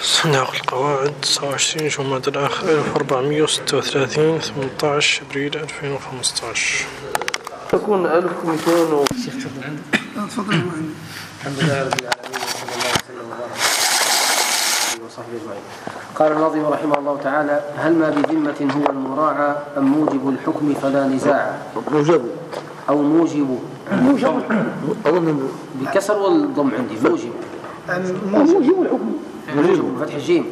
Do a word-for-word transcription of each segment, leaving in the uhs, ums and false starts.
صندوق القواعد تسعة وعشرين جماد الآخر ألف وأربعمائة وستة وثلاثين ثمانية عشر أبريل ألفين وخمسة عشر. تكون ألف ومئتين و... الشيخ تفضل عندك. تفضل معي. الحمد لله رب العالمين وصلى الله وسلم وبارك على وصحبه أجمعين. قال الناظم رحمه الله تعالى: هل ما بذمة هو المراعى أم موجب الحكم فلا نزاع؟ موجب أو موجب موجب أظن بالكسر والضم عندي موجب موجب الحكم موجب بفتح الجيم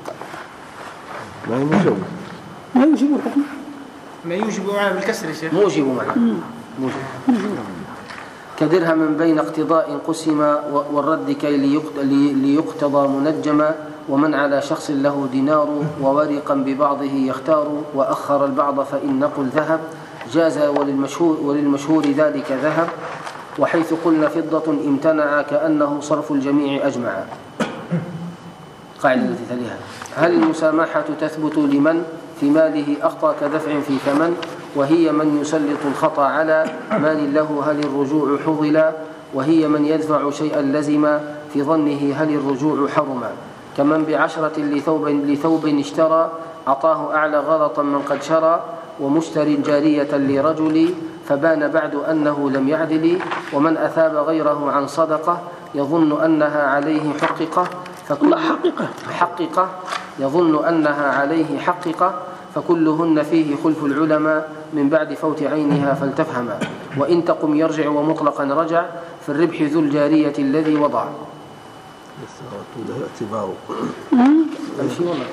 ما هي موجب ما يوجب الحكم ما يوجب معه بالكسر يا شيخ موجب معه موجب كدرهم بين اقتضاء قسم والرد كي ليقتضى منجما ومن على شخص له دينار وورقا ببعضه يختار وأخر البعض فإن نقل ذهب جاز وللمشهور, وللمشهور ذلك ذهب وحيث قلنا فضة امتنع كأنه صرف الجميع أجمع. قاعدة التي تليها: هل المسامحة تثبت لمن في ماله أخطأ كدفع في ثمن وهي من يسلط الخطأ على مال له هل الرجوع حضلا وهي من يدفع شيئا لزم في ظنه هل الرجوع حرما كمن بعشرة لثوب, لثوب اشترى أعطاه أعلى غلطا من قد شرى ومشتر جارية لرجل فبان بعد أنه لم يعدل ومن أثاب غيره عن صدقة يظن أنها عليه حققة فكل حقيقة حققة يظن أنها عليه حققة فكلهن فيه خلف العلماء من بعد فوت عينها فلتفهما وإن تقم يرجع ومطلقا رجع في الربح ذو الجارية الذي وضع. له اعتباره أمشي والله.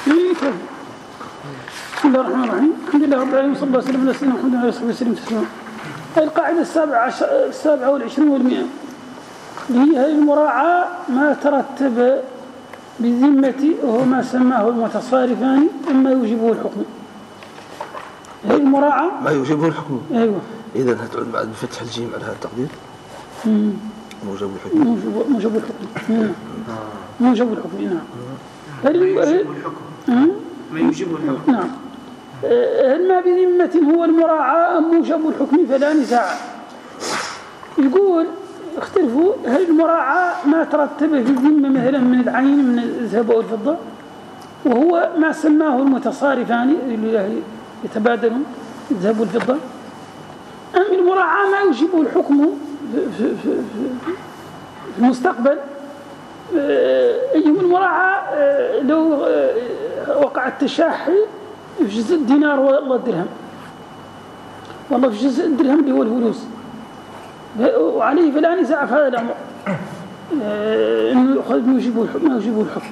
بسم الله الرحمن الرحيم. الحمد لله رب العالمين صلى الله عليه وسلم على سيدنا محمد وعلى اله وصحبه وسلم. هذه القاعدة السابعة السابعة والعشرين والمئة اللي هي المراعاة ما ترتب بالذمة وهو ما سماه المتصارفان أما يوجبه الحكم. هذه المراعاة ما يوجبه الحكم. أيوة. إذا هتعود بعد فتح الجيم على هذا التقدير. موجب الحكم. موجب موجب الحكم. موجب الحكم نعم. ما يوجب الحكم. ما يوجب الحكم. نعم. هل ما بذمة هو المراعاة أم موجب الحكم فلا نزاع. يقول اختلفوا هل المراعاة ما ترتب في الذمة مثلا من العين من الذهب أو الفضة وهو ما سماه المتصارفان اللي يتبادلون الذهب والفضة أم المراعاة ما يوجبه الحكم في, في, في, في المستقبل. أيهم المراعاة لو وقع التشاحي في جزء الدينار والله الدرهم والله في جزء الدرهم اللي هو الفلوس وعليه فلا نزاع في هذا الأمر إنه يأخذ ما يوجبه الحكم ما يوجبه الحكم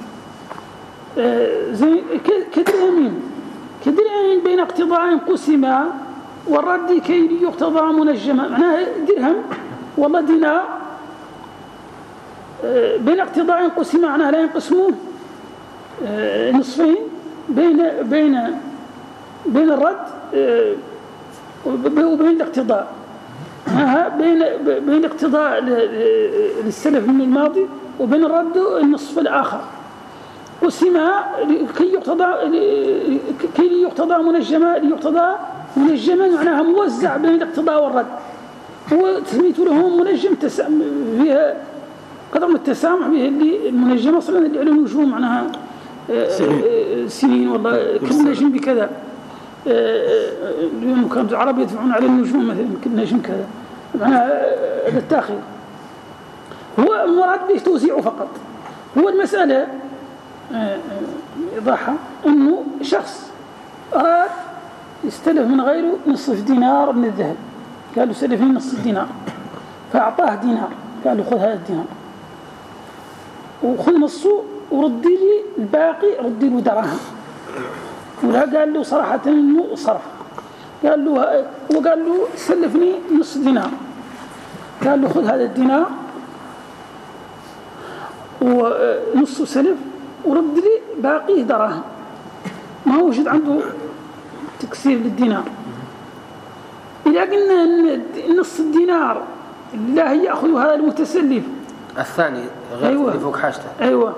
زي كدرهمين كدرهمين بين اقتضاء قسما والرد كي يقتضى منجما معناه درهم والله دينار بين اقتضاء قسما معناه لا ينقسمون نصفين بين بين بين الرد وبين الاقتضاء بين بين اقتضاء للسلف من الماضي وبين الرد النصف الآخر قسما كي يقتضى كي يقتضى منجما ليقتضى منجما معناها موزع بين الاقتضاء والرد هو تسميته له منجم فيها قدر من التسامح به اللي المنجم اصلا اللي علم وجوه معناها سنين والله كل نجم بكذا اليوم كانوا العرب يدفعون على النجوم مثلا كل نجم كذا معناها هذا التاخير هو المراد به توزيعه فقط. هو المسألة إيضاحها أنه شخص أراد يستلف من غيره نصف دينار من الذهب قال له سلفني نصف دينار فأعطاه دينار قال له خذ هذا الدينار وخذ نصه وردي لي الباقي ردي له دراهم ولا قال له صراحة انه صرف قال له وقال له سلفني نص دينار قال له خذ هذا الدينار ونصه سلف ورد لي باقيه دراهم ما وجد عنده تكسير للدينار. إذا قلنا أن نص الدينار لا يأخذ هذا المتسلف الثاني غير أيوة. اللي فوق حاجته أيوة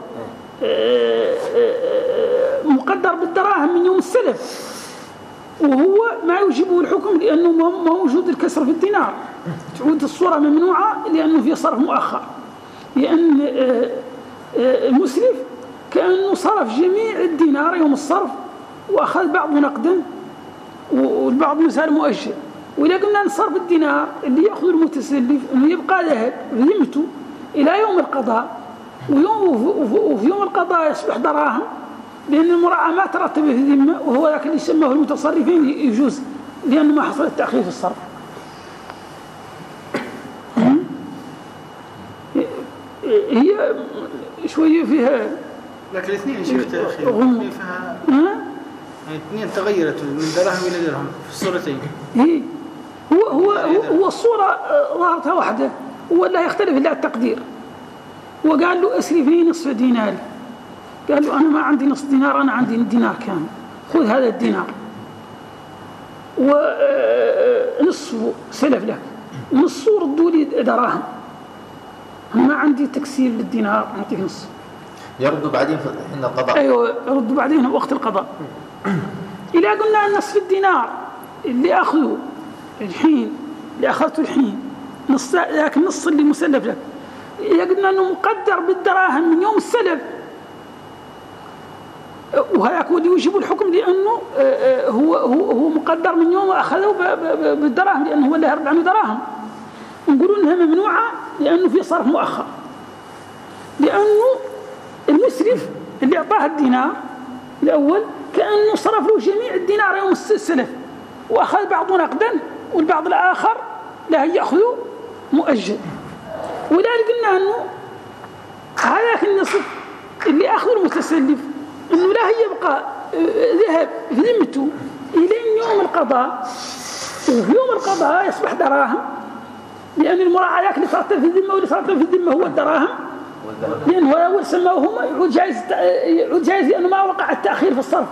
مقدر بالدراهم من يوم السلف وهو ما يوجبه الحكم لأنه ما موجود الكسر في الدينار تعود الصورة ممنوعة لأنه في صرف مؤخر لأن المسلف كأنه صرف جميع الدينار يوم الصرف وأخذ بعضه نقدا والبعض مثال مؤجل. وإذا قلنا أن صرف الدينار اللي يأخذ المتسلف أنه يبقى ذهب ذمته إلى يوم القضاء، ويوم وفي يوم القضاء يصبح دراهم، لأن المراعاة ما ترتب في ذمة، وهو ذاك اللي يسمى المتصرفين يجوز لأنه ما حصل التأخير في الصرف. هي شوية فيها لكن الاثنين شفت أخي فيها يعني اثنين تغيرت من دراهم إلى درهم في الصورتين. هي هو هو هو الصورة ظهرتها واحدة ولا يختلف إلا التقدير. وقال له أسرفني نصف ديناري، قال له أنا ما عندي نصف دينار، أنا عندي دينار كامل، خذ هذا الدينار ونصفه سلف لك ونصفه ردوا لي دراهم، أنا ما عندي تكسير للدينار، أعطيك نص. يردوا بعدين في حين القضاء. أيوة يردوا بعدين وقت القضاء. إذا قلنا أن نصف الدينار اللي أخذه الحين اللي أخذته الحين نص، لكن نص اللي مسلف لك، إذا قلنا أنه مقدر بالدراهم من يوم السلف، وهذا هو اللي يوجب الحكم لأنه هو هو هو مقدر من يوم أخذه بالدراهم، لأنه هو اللي هرب عنه دراهم. نقولون أنها ممنوعة لأنه في صرف مؤخر، لأنه المسرف اللي أعطاه الدينار الأول كأنه صرف له جميع الدينار يوم السلف، وأخذ بعضه نقدا والبعض الآخر لا يأخذه مؤجل. ولذلك قلنا أنه هذاك النصف اللي أخذ المتسلف أنه لا يبقى ذهب في ذمته إلى يوم القضاء، وفي يوم القضاء يصبح دراهم، لأن المراعاة اللي صارت في الذمة واللي صارت في الذمة هو الدراهم، لأنه هو أول سماوه يعود جائز، يعود جائز لأنه ما وقع التأخير في الصرف.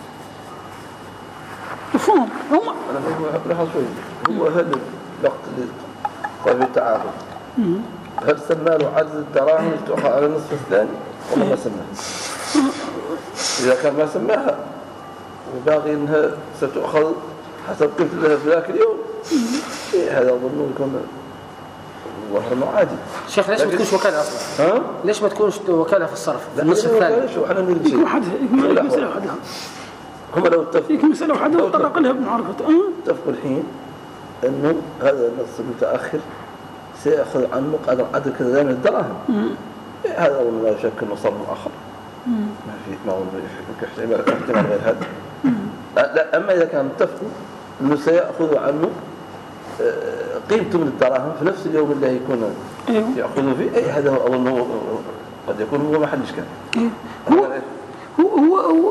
مفهوم؟ هم لحظة شوي، هو هذا الوقت اللي صار في التعاقد هل سمى له عدد الدراهم اللي تؤخذ على النصف الثاني ولا ما سماها؟ إذا كان ما سماها وباقي أنها ستؤخذ حسب قيمة في ذاك اليوم، إيه هذا أظن يكون وهرم عادي. شيخ ليش ما تكونش وكالة أصلا؟ ها؟ ليش ما تكونش وكالة في الصرف؟ النصف الثاني. شو إحنا نريد شيء. واحد يكون مسألة واحدة. هم لو اتفقوا. يكون مسألة واحدة وطرق لها ابن عرفة. اتفقوا الحين إنه هذا النص المتأخر سيأخذ عنه قدر عدد كذا من الدراهم. هذا أول لا شك إنه صرف آخر. ما في ما هو احتمال احتمال غير هذا. لا أما إذا كان اتفقوا إنه سيأخذ عنه قيمته من الدراهم في نفس اليوم اللي هيكون يأخذه فيه، أي هذا هو أظن قد يكون هو محل إشكال. هو هو هو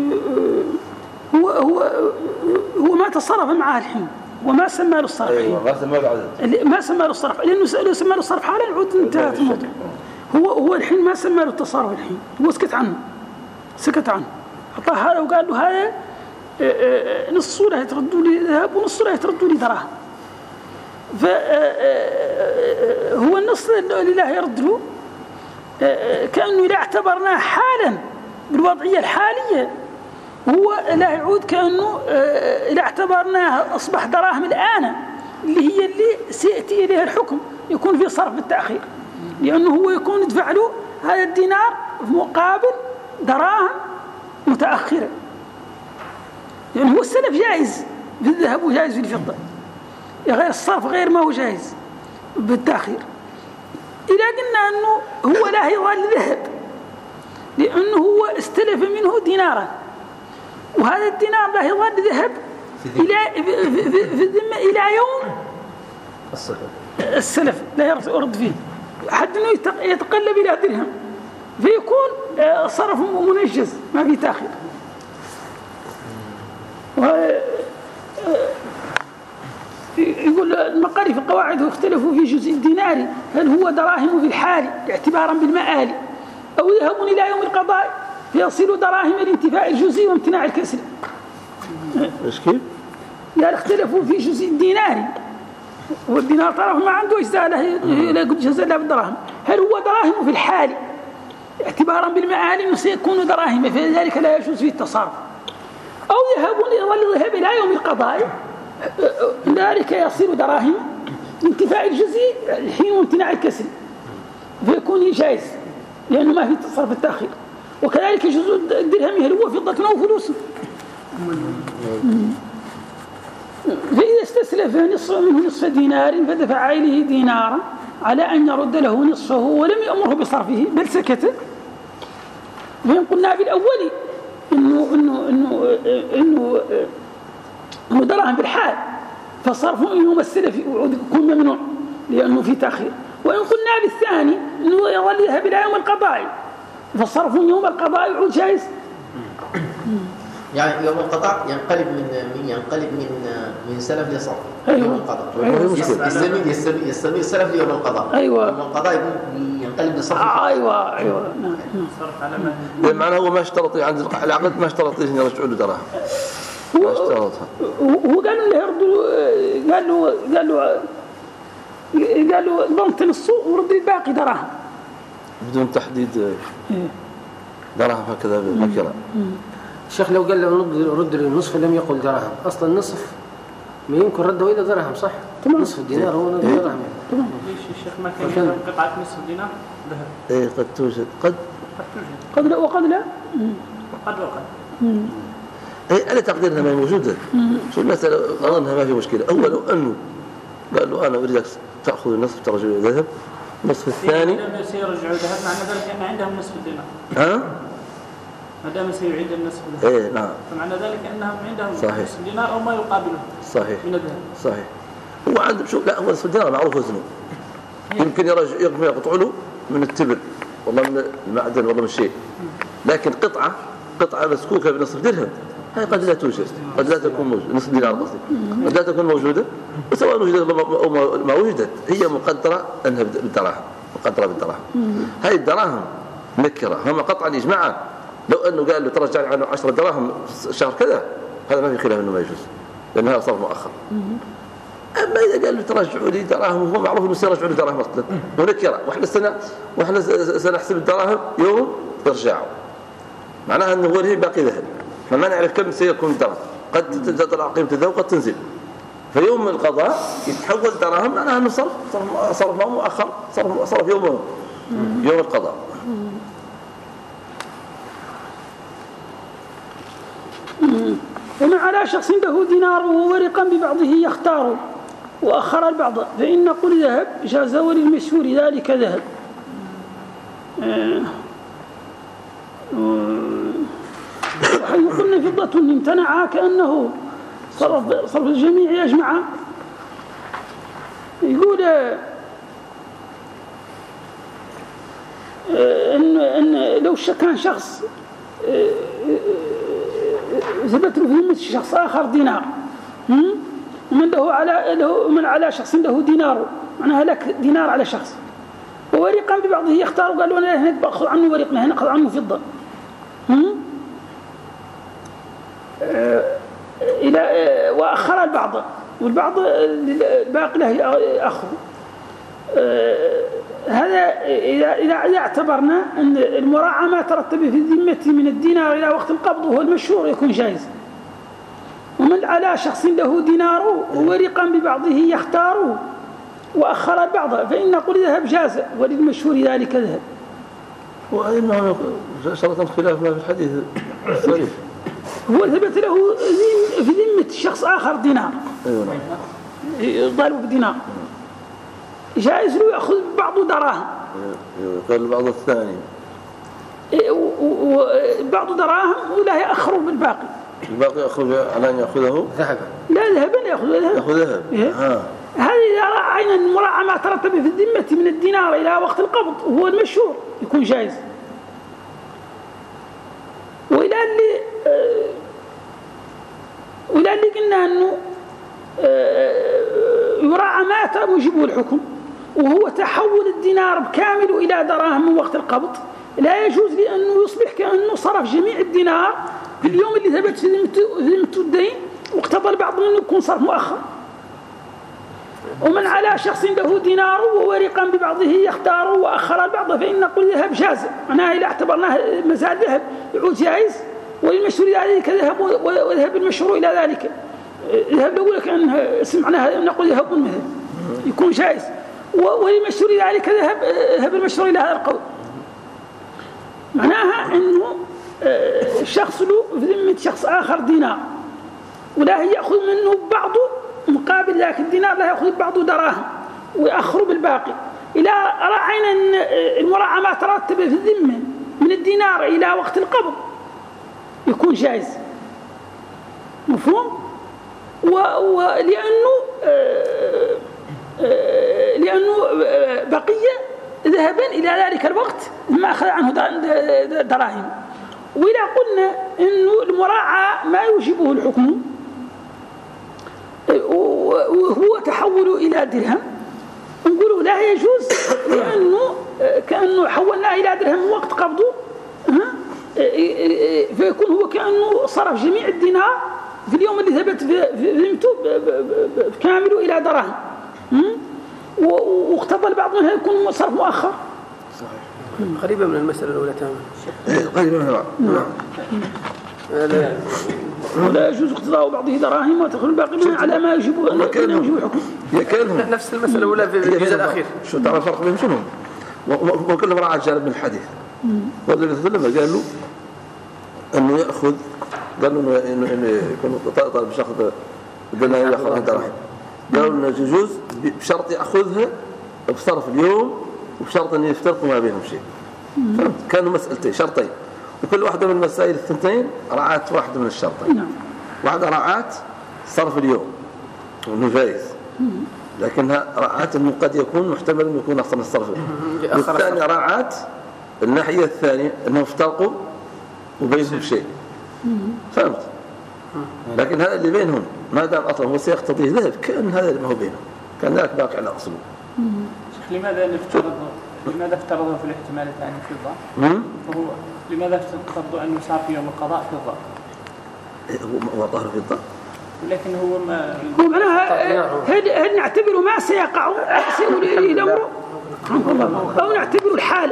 هو هو هو ما تصرف معه الحين وما سمى له الصرف. أيوة ما سمى له عدد. ما سمى له الصرف لأنه لو سمى له الصرف حالا يعود انتهت الموضوع. هو هو الحين ما سمى له التصرف الحين، هو سكت عنه سكت عنه أعطاه هذا وقال له هذا نص له يتردوا لي ذهب ونص له يتردوا لي دراهم. فهو النص اللي لا يرد له كأنه إذا اعتبرناه حالا بالوضعية الحالية هو لا يعود، كأنه إذا اعتبرناه أصبح دراهم الآن اللي هي اللي سيأتي إليها الحكم يكون في صرف بالتأخير، لأنه هو يكون يدفع له هذا الدينار في مقابل دراهم متأخرة، يعني هو السلف جائز في الذهب وجائز في الفضة، غير الصرف غير ما هو جائز بالتأخير. إذا قلنا أنه هو لا يظل ذهب لأنه هو استلف منه دينارا، وهذا الدينار لا يظل ذهب إلى في الذمة إلى يوم السلف لا يرد فيه حتى أنه يتقلب إلى درهم، فيكون صرف منجز ما في تأخير. يقول المقاري في القواعد واختلفوا في جزء الدينار هل هو دراهم في الحال اعتبارا بالمآل أو ذهب إلى يوم القضاء فيصل دراهم الانتفاع الجزئي وامتناع الكسر. ايش كيف؟ يعني اختلفوا في جزء الدينار، والدينار طرف ما عنده اجزاء لا جزء لا بالدراهم، هل هو دراهم في الحال اعتبارا بالمآل انه سيكون دراهم فلذلك لا يجوز فيه التصرف، أو ذهب يظل ذهب إلى يوم القضاء ذلك يصير دراهم انتفاع الجزئي الحين وامتناع الكسر فيكون جائز لأنه ما في تصرف التأخير. وكذلك يجوز الدرهم هل هو فضة أو فلوس. فإذا استسلف نصف منه نصف دينار فدفع إليه دينارا على أن يرد له نصفه ولم يأمره بصرفه بل سكت، فإن قلنا بالأول إنه إنه إنه إنه إنه دراهم بالحال فصرف يوم السلف يكون ممنوع لأنه في تأخير، وإن قلنا بالثاني إنه يظل يذهب إلى يوم القضاء فالصرف يوم القضاء يعود جائز. يعني يوم القضاء ينقلب من من ينقلب من من سلف لصرف. أيوة. يوم القضاء أيوة. يستمر يستمر يستمر سلف ليوم القضاء. أيوة. يوم القضاء ينقلب لصرف. آه أيوة أيوة نعم. صرف على ما بمعنى هو ما اشترط عند العقد ما اشترط إنه يرجع له دراهم. ما اشترطها. هو قال له يردوا قال له قال له قال له ضمت السوق ورد الباقي دراهم بدون تحديد دراهم هكذا بمكرة. الشيخ لو قال له رد النصف لم يقل دراهم، أصلا النصف ما يمكن رده إلى درهم صح؟ تمام. نصف الدينار هو درهم. ليش الشيخ ما كان قطعة نصف دينار ذهب؟ إيه قد توجد قد قد لا وقد لا قد وقد. إيه أنا تقديرها ما هي موجودة. شو المسألة أظنها ما في مشكلة. أول لو أنه قال له أنا أريدك تأخذ النصف ترجع ذهب النصف الثاني ما سيرجعوا ذهب معنى ذلك أن عندهم نصف الدينار. ها؟ ما دام سيعيد النصف الذهب. إيه نعم. فمعنى ذلك أنهم عندهم صحيح. نصف دينار أو ما يقابله. صحيح. من الذهب. صحيح. هو عنده شو لا هو نصف الدينار معروف وزنه. يمكن يرجع يقوم يقطع له من التبر والله من المعدن والله من شيء. لكن قطعة قطعة مسكوكة بنصف درهم هاي قد لا توجد، قد لا تكون موجودة، نصف دينار قصدي قد لا تكون موجودة، وسواء وجدت أو ما وجدت هي مقدرة أنها بالدراهم، مقدرة بالدراهم. هاي الدراهم نكرة، هم قطعا يجمعها لو أنه قال له ترجع عنه عشرة دراهم شهر كذا هذا ما في خلاف أنه ما يجوز لأن هذا صرف مؤخر. أما إذا قال له ترجعوا لي دراهم وهو معروف أنه سيرجعوا لي دراهم أصلا ونكرة وإحنا السنة وإحنا سنحسب الدراهم يوم يرجعوا معناها أنه هو باقي ذهب فما نعرف كم سيكون الدرهم قد تطلع قيمة الذهب وقد تنزل في يوم القضاء يتحول دراهم معناها أنه صرف صرف, صرف مؤخر صرف, صرف يوم يوم القضاء. ومن على شخص له دينار وورقا ببعضه يختار وأخر البعض فإن نقول ذهب جاز وللمشهور ذلك ذهب. وحيث قلنا فضة امتنع كأنه صرف, صرف الجميع يجمع. يقول إن, إن لو كان شخص ثبت له في ذمة شخص آخر دينار ومن له على له من على شخص له دينار معناها لك دينار على شخص وورقا ببعضه يختار وقال له أنا بأخذ عنه ورق ما نأخذ عنه فضة إلى وأخر البعض والبعض الباقي له أخذ. هذا إذا إذا اعتبرنا أن المراعاة ما ترتب في الذمة من الدينار إلى وقت القبض وهو المشهور يكون جائز. ومن على شخص له دينار وورقا ببعضه يختار وأخر البعض فإن نقول ذهب جاز وللمشهور ذلك ذهب. وإنه شرطا خلاف ما في الحديث الصريح هو ثبت له في ذمة شخص آخر دينار ضارب بدينار جائز له يأخذ بعض دراهم قال البعض الثاني وبعض دراهم ولا يأخروا بالباقي الباقي يأخذ على أن يأخذه ذهبا لا ذهبا يأخذ ذهب يأخذ ذهب إيه؟ هذه إذا رأينا المراعاة ما ترتب في الذمة من الدينار إلى وقت القبض وهو المشهور يكون جائز. وإلى اللي آه وإلى اللي قلنا أنه آه يراعى ما موجبه الحكم وهو تحول الدينار بكامل إلى دراهم من وقت القبض لا يجوز لأنه يصبح كأنه صرف جميع الدينار في اليوم اللي ثبت في ذمته الدين واقتضى البعض أنه يكون صرف مؤخر. ومن على شخص له دينار وورقا ببعضه يختار وأخر البعض فإن نقول ذهب جاز معناها إذا اعتبرناه مزاد ذهب يعود جائز وللمشهور إلى ذلك ذهب وذهب المشهور إلى ذلك ذهب لو لك أن سمعناها نقول ذهب مثل يكون جائز وللمشهور إلى ذلك ذهب ذهب المشهور إلى هذا القول معناها أنه شخص له في ذمة شخص آخر دينار ولا يأخذ منه بعضه مقابل ذاك الدينار، لا يأخذ بعضه دراهم ويأخر بالباقي. إذا رأينا أن المراعاة ما ترتب في الذمة من الدينار إلى وقت القبض يكون جائز، مفهوم؟ ولأنه لأنه بقية ذهبا إلى ذلك الوقت ما أخذ عنه دراهم. وإذا قلنا أنه المراعاة ما يوجبه الحكم وهو تحول إلى درهم نقوله لا يجوز، لأنه كأنه حولناه إلى درهم وقت قبضه فيكون هو كأنه صرف جميع الدينار في اليوم اللي ثبت في ذمته كامله إلى دراهم، واقتضى البعض منها يكون صرف مؤخر. صحيح. قريبة من المسألة الأولى تماما. قريبة منها. نعم. ولا يجوز اقتضاء بعضه دراهم وتدخل الباقي منها على ما يجب الحكم. يكلهم نفس المسألة الأولى في الجزء الأخير. شو تعرف الفرق بين شنو؟ وكلهم راعى جانب من الحديث. والنبي صلى الله عليه وسلم قال له أنه يأخذ، قال له إنه إنه يكون طالب شخص بدنا يأخذها دراهم، قالوا إنه يجوز بشرط يأخذها بصرف اليوم وبشرط أن يفترقوا ما بينهم شيء. فهمت؟ كانوا مسألتين شرطين، وكل واحدة من المسائل الثنتين رعات واحدة من الشرطين. واحدة رعات صرف اليوم وإنه جائز، لكنها رعات إنه قد يكون محتمل إنه يكون أصلا الصرف. والثانية رعات الناحية الثانية إنه افترقوا وبينهم شيء. فهمت؟ لكن هذا اللي بينهم ما دام أصلا هو سيقتضيه ذهب كأن هذا اللي ما هو بينهم كان ذاك باقي على أصله. لماذا نفترض لماذا افترضوا في الاحتمال الثاني فضة؟ فهو لماذا افترضوا أنه صار في يوم القضاء فضة؟ هو ظهر فضة، لكن هو ما هو معناها هل هل نعتبره ما سيقع سيقول إليه الأمر أو نعتبر الحالة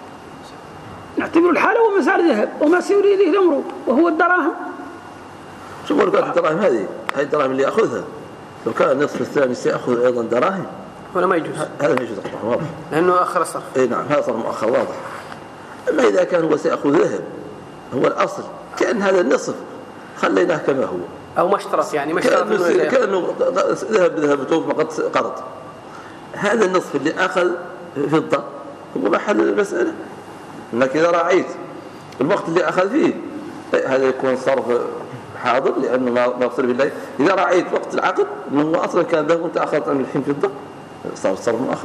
نعتبر الحالة وما صار ذهب وما سيقول إليه الأمر وهو الدراهم. شو قلت الدراهم هذه هاي الدراهم اللي يأخذها لو كان النصف الثاني سيأخذ أيضا دراهم هنا ما يجوز، هذا ما يجوز قطعا واضح لأنه أخر الصرف. إيه نعم هذا صار مؤخر واضح. أما إذا كان هو سيأخذ ذهب هو الأصل كأن هذا النصف خليناه كما هو أو ما اشترط يعني ما اشترط كأنه, كأنه ذهب ذهب توب فقط قرض. هذا النصف اللي أخذ فضة هو محل المسألة أنك إذا راعيت الوقت اللي أخذ فيه هذا يكون صرف حاضر لأنه ما يصير بالله. إذا راعيت وقت العقد أنه هو أصلا كان ذهب وأنت أخذت من الحين فضة صار صرف مؤخر.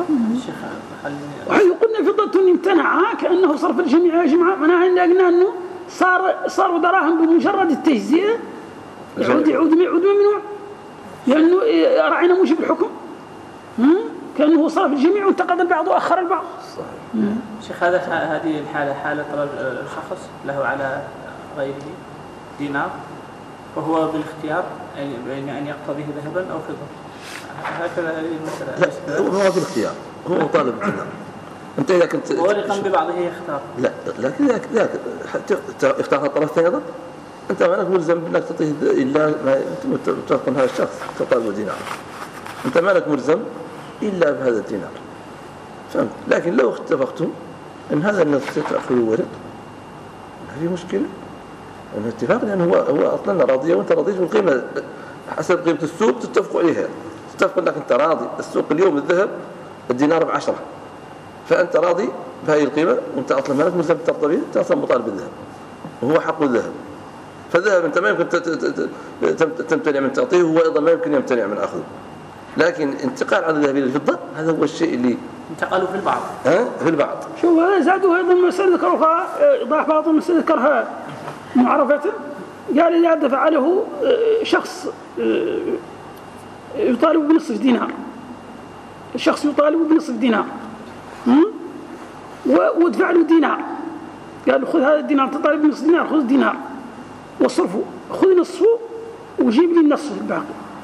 وحيث قلنا فضة امتنع كأنه صرف الجميع يا جماعة معناها إن قلنا أنه صار صاروا دراهم بمجرد التجزئة يعود يعود يعود ممنوع لأنه راعينا موجب الحكم كأنه صرف الجميع وانتقد البعض وأخر البعض. صحيح. شيخ هذا هذه الحالة حالة طلب شخص له على غيره دينار وهو بالاختيار بين أن يقتضيه ذهبا أو فضة هكذا هذه المسألة. لا هو في الاختيار هو طالب الدينار. أنت إذا كنت ورقا ببعضه يختار لا لكن ذاك ذاك اختار الطرف أيضا أنت ما لك ملزم بأنك تعطيه إلا ما تتوقع هذا الشخص طالب الدينار أنت ما لك ملزم إلا بهذا الدينار. فهمت؟ لكن لو اتفقتم أن هذا النصف ستأخذ ورق ما في مشكلة أنه اتفاق لأنه هو هو أصلا راضية وأنت راضيت بالقيمة حسب قيمة السوق تتفقوا عليها تتفق أنك أنت راضي السوق اليوم الذهب الدينار بعشرة فأنت راضي بهذه القيمة وأنت أصلا ما لك ملزم ترضى به أنت أصلا مطالب بالذهب وهو حق الذهب فالذهب أنت ما يمكن تمتنع من تعطيه وهو أيضا ما يمكن يمتنع من أخذه. لكن انتقال عن الذهب إلى الفضة هذا هو الشيء اللي انتقلوا في البعض ها في البعض. شو هذا زادوا أيضا مسألة ذكرها إضاف بعض المسألة ذكرها معرفة قال إذا دفع له شخص يطالب بنصف دينار الشخص يطالب بنصف دينار ودفع له دينار قال خذ هذا الدينار تطالب بنصف دينار خذ دينار وصرفه خذ نصفه وجيب لي النصف الباقي.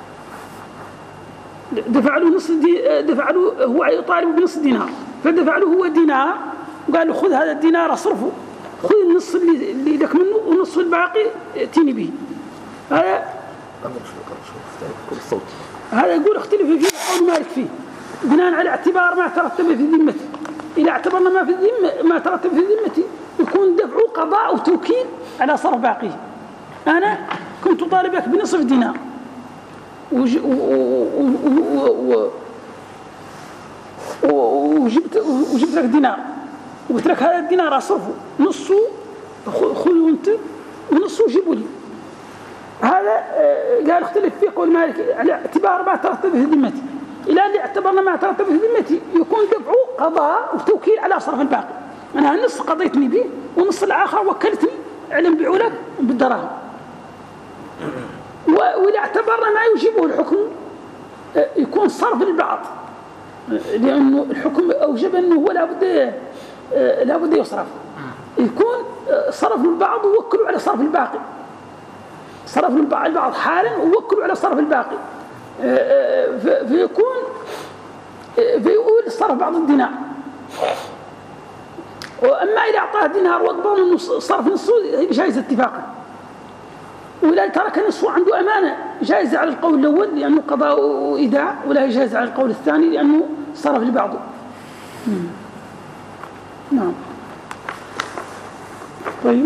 دفع له نصف دي دفع له هو يطالب بنصف دينار فدفع له هو دينار وقال له خذ هذا الدينار اصرفه خذ النصف اللي اللي لك منه والنصف الباقي ائتني به. هذا هذا يقول اختلف فيه قول مالك فيه بناء على اعتبار ما ترتب في ذمته. إذا اعتبرنا ما في الذمة ما ترتب في ذمتي يكون دفعه قضاء أو توكيل على صرف باقيه. أنا كنت طالبك بنصف دينار وج... و... و... و... و... وجبت وجبت لك دينار وقلت لك هذا الدينار أصرفه نصه خذه أنت ونصه جيبوا لي. هذا قال اختلف فيه قول مالك على اعتبار ما ترتب به ذمتي. إلى اللي اعتبرنا ما ترتب به ذمتي يكون دفعه قضاء وتوكيل على صرف الباقي. أنا النص قضيتني به ونص الآخر وكلتني على نبيعه لك بالدراهم. وإذا اعتبرنا ما يجيبه الحكم يكون صرف البعض، لأنه الحكم أوجب أنه هو لابد لابد يصرف، يكون صرف البعض ووكلوا على صرف الباقي، صرف البعض حالا ووكلوا على صرف الباقي، فيكون فيقول صرف بعض الدينار. وأما إذا أعطاه دينار وأقبل أنه صرف نصه جائز اتفاقا، ولا ترك نصفه عنده أمانة جائز على القول الأول لأنه قضاء وإيداع، ولا جائز على القول الثاني لأنه صرف لبعضه. نعم. طيب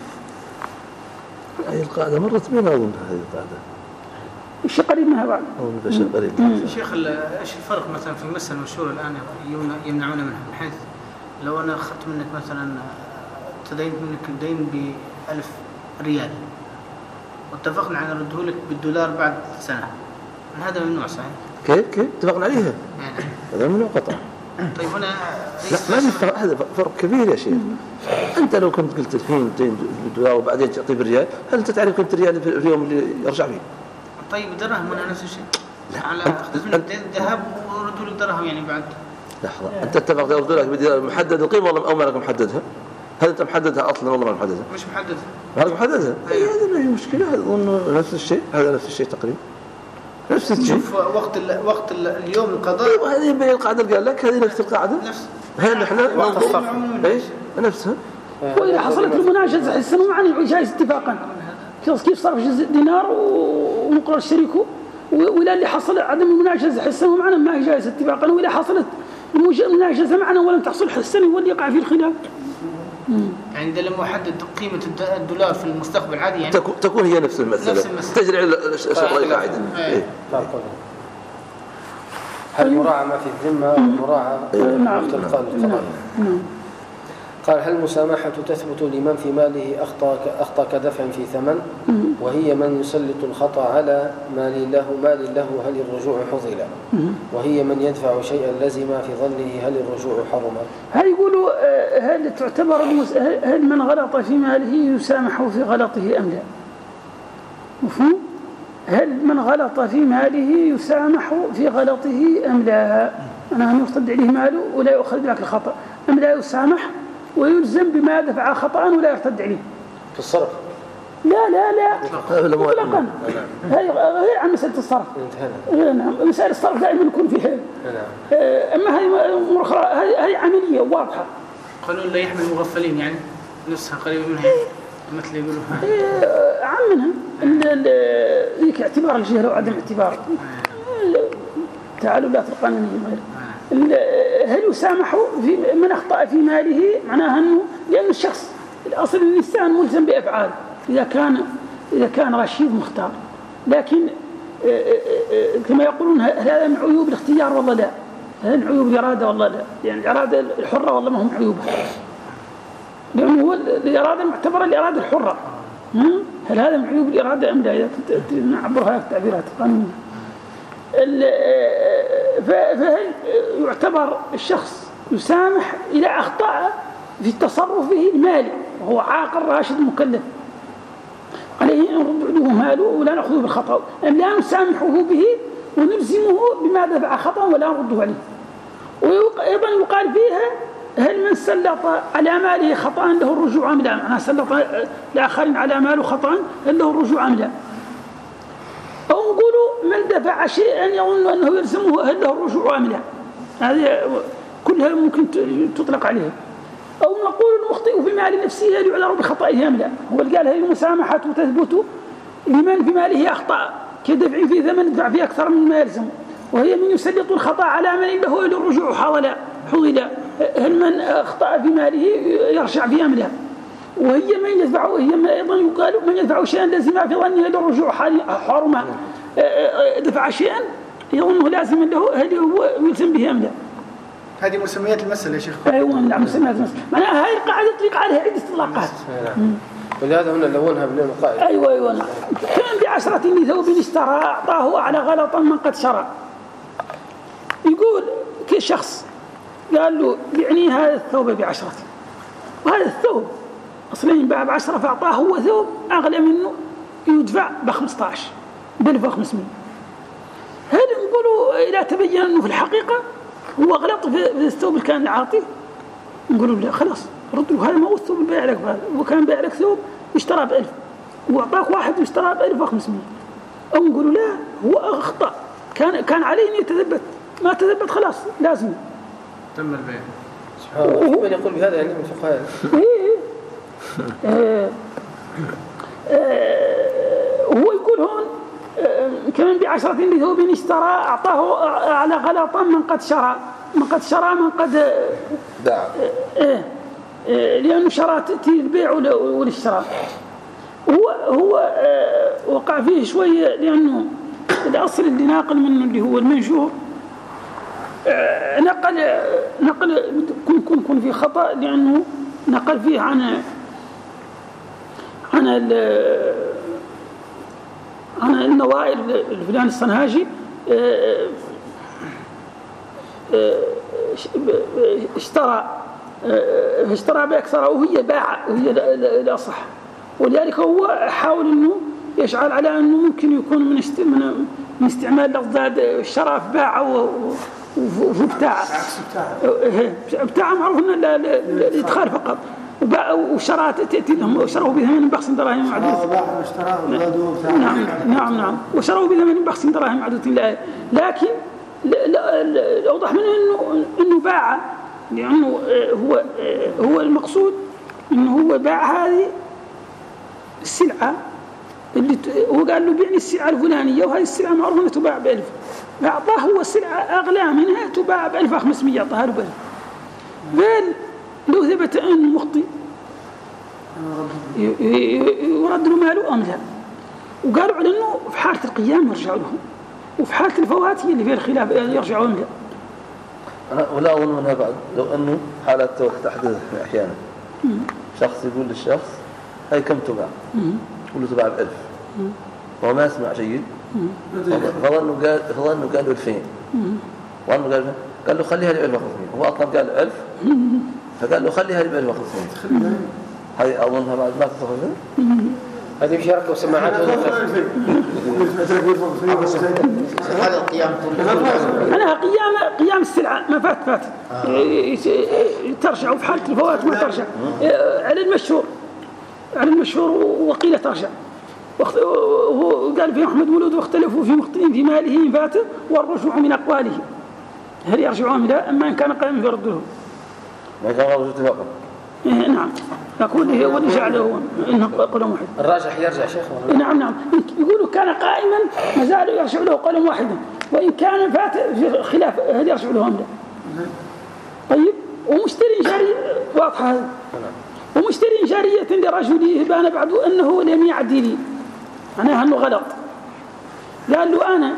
هذه القاعدة مرت بنا أظن هذه القاعدة. إيش قريب منها بعد؟ أو شيء قريب. شيخ إيش الفرق مثلا في المسألة المشهورة الآن يمنعون منها، بحيث لو أنا أخذت منك مثلا تدين منك الدين بألف ريال واتفقنا على رده لك بالدولار بعد سنة، هذا ممنوع صحيح؟ كيف كيف اتفقنا عليها؟ هذا ممنوع قطعا. طيب هنا لا ما فرق، هذا فرق كبير يا شيخ. أنت لو كنت قلت الحين دين بالدولار وبعدين تعطيه بالريال، هل أنت تعرف كم الريال في اليوم اللي يرجع فيه؟ طيب الدرهم هنا نفس الشيء. على أخذت منك ذهب وردوا لك درهم يعني بعد. لحظة، أنت اتفقت يردوا لك بدينار محدد القيمة ولا أو ما لك محددها؟ هل أنت محددها أصلا ولا ما محددها؟ مش محددها. ما لك محددها؟ أي هذا ما هي مشكلة، هذا أظن نفس الشيء، هذا نفس الشيء تقريبا. نفس الشيء. شوف وقت ال وقت ال اليوم القضاء. أيوة هذه بين القاعدة قال لك، هذه نفس القاعدة. نفس. هي نحن ننظر. إيش؟ نفسها. وإذا حصلت المناجزة حسنا معنا جائز اتفاقا. كيف صرف جزء دينار ونقرر شريكه، وإلى اللي حصل عدم المناجزة حسنا معنا ما هي جائز اتفاقا، وإذا حصلت المناجزة معنا ولم تحصل حسنا واللي يقع فيه الخلاف. يعني لما أحدد قيمة الدولار في المستقبل عادي يعني تكون هي نفس المسألة, نفس المسألة. تجري على الشغل القاعدة. إيه. هل مراعى ما في الذمة ومراعى اختلقاء القضاء؟ قال هل المسامحة تثبت لمن في ماله أخطأ أخطأ كدفع في ثمن، وهي من يسلط الخطأ على مال له مال له هل الرجوع حصل، وهي من يدفع شيئا لزم في ظنه هل الرجوع حرم؟ هل يقولوا هل تعتبر هل من غلط في ماله يسامح في غلطه أم لا؟ مفهوم؟ هل من غلط في ماله يسامح في غلطه أم لا؟ أنا هم يرتد عليه ماله ولا يؤخذ بذاك الخطأ، أم لا يسامح ويلزم بما دفع خطأ ولا يرتد عليه في الصرف؟ لا لا لا مطلقا، هي غير عن مسألة الصرف. نعم مسألة الصرف دائما يكون فيها. أما هي أمور أخرى، هي عملية واضحة. قالوا لا يحمل المغفلين يعني نفسها قريبة منها مثل يقولوا عم منها ذيك اعتبار الجهل وعدم اعتبار تعالوا القانونية غير. هل يسامح في من أخطأ في ماله؟ معناها أنه لأن الشخص الأصل الإنسان ملزم بأفعال إذا كان إذا كان رشيد مختار، لكن كما يقولون هذا من عيوب الاختيار والله لا، هذا من عيوب الإرادة والله لا، يعني الإرادة الحرة والله ما هم عيوبها، لأنه هو الإرادة المعتبرة الإرادة الحرة. هل هذا من عيوب الإرادة أم لا؟ إذا نعبرها التعبيرات القانونية. فهل يعتبر الشخص يسامح إذا أخطأ في تصرفه المالي وهو عاقل راشد مكلف عليه أن نرد ماله ولا نأخذه بالخطأ، أم لا نسامحه به ونلزمه بما دفع خطأ ولا نرده عليه؟ وأيضا يقال فيها هل من سلط على ماله خطأ له الرجوع أم لا؟ معناه سلط الآخرين على ماله خطأ هل له الرجوع أم لا؟ أو نقولوا من دفع شيئا يظن أنه يلزمه هل له الرجوع أم لا؟ هذه كلها ممكن تطلق عليها. أو نقول المخطئ في مال نفسه هل يعذر بخطئه أم لا؟ هو اللي قال هي المسامحة تثبت لمن في ماله أخطأ كدفع في ثمن يدفع فيه أكثر مما يلزم، وهي من يسلط الخطأ على من له إلى الرجوع حاول حضل هل من أخطأ في ماله يرجع في أمله، وهي من يدفع، وهي من أيضا يقال من يدفع شيئا لازم في ظنه للرجوع حرمة، دفع شيئا يظنه لازما له هل هو يلزم به أم لا. هذه مسميات المسألة يا شيخ. أيوة نعم مسميات المسألة، معناها هاي القاعدة يطلق عليها عدة إطلاقات. ولهذا هنا لونها باللون القائد. أيوة أيوة نعم. كان بعشرة لثوب اشترى أعطاه على غلطا من قد شرى. يقول كشخص قال له بعني هذا الثوب بعشرة، وهذا الثوب أصلا ينباع بعشرة، فأعطاه هو ثوب أغلى منه يدفع بخمسة عشر بألف وخمسمائة. هل نقولوا إذا تبين أنه في الحقيقة هو غلط في الثوب اللي كان عاطيه، نقولوا لا خلاص رد له هذا ما هو الثوب اللي بايع لك، هو كان بايع لك ثوب اشترى بألف وأعطاك واحد اشترى بألف وخمسمائة. أو نقولوا لا هو أخطأ، كان كان عليه أن يتثبت، ما تثبت خلاص لازم تم البيع. سبحان الله. من يقول بهذا يعني من فقهاء. هو يقول هون كمان بعشرة لثوب اشترى أعطاه على غلطا من قد شرى، من قد شرى من قد باع، لأنه شرى البيع والاشتراء. هو هو وقع فيه شوية، لأنه الأصل اللي ناقل منه اللي هو المنشور نقل نقل كن كن كن في خطأ، لأنه نقل فيه عن عن عن النوائل الفلان الصنهاجي اشترى اشترى بأكثر وهي باع وهي الأصح، ولذلك هو حاول انه يشعل على انه ممكن يكون من من استعمال لفظات الشرف باع وبتاع بتاع معروف ان الادخال فقط، وشرات تأتي لهم وشروا بثمن بخس دراهم معدودة. نعم نعم نعم وشروا بثمن بخس دراهم معدودة، لكن الأوضح منه إنه إنه باع، لأنه هو هو المقصود إنه هو باع هذه السلعة اللي هو قال له بيعني السلعة الفلانية، وهذه السلعة معروفة أنها تباع بألف، أعطاه هو السلعة أغلى منها تباع بألف وخمسمائة، أعطاها له بألف. قال لو ثبت أنه مخطئ يرد له ماله أم لا، وقالوا على أنه في حالة القيام يرجع لهم، وفي حالة الفوات هي اللي فيها الخلاف يرجعوا أم لا. أنا ولا أظن أنها بعد لو أنه حالة تحدث أحيانا شخص يقول للشخص هاي كم تباع؟ يقول له تباع بألف، وهو ما يسمع جيد، فظنه قال فظنه قال له ألفين، وأنه قال قال له خليها لألف وخمسمائة، هو أصلا قال ألف فقال له خليها لألف وخمسمائة. هاي أظنها بعد ما تصرف هذه مشاركة وسماعات. هذا القيام أنا قيام قيام السلعة ما فات فات ترجع، وفي حالة الفوات ما ترجع على المشهور، على المشهور وقيل ترجع. وهو قال في أحمد مولود واختلفوا في مخطئ في ماله إن فاته والرجوع من أقواله، هل يرجعون لا أما إن كان قائما فيرده. ما كان رجل اتفاقا. إيه نعم، أقول هي واللي جعله إنه قلم واحد. الراجح يرجع شيخ. نعم نعم، يقولوا كان قائما ما زال يرجع له قلم واحدا، وإن كان فات في خلاف هل يرجع له أم لا. طيب ومشتري جارية واضحة هذا، ومشتري جارية لرجل بان بعد أنه لم يعدل، معناها أنه غلط. قال له أنا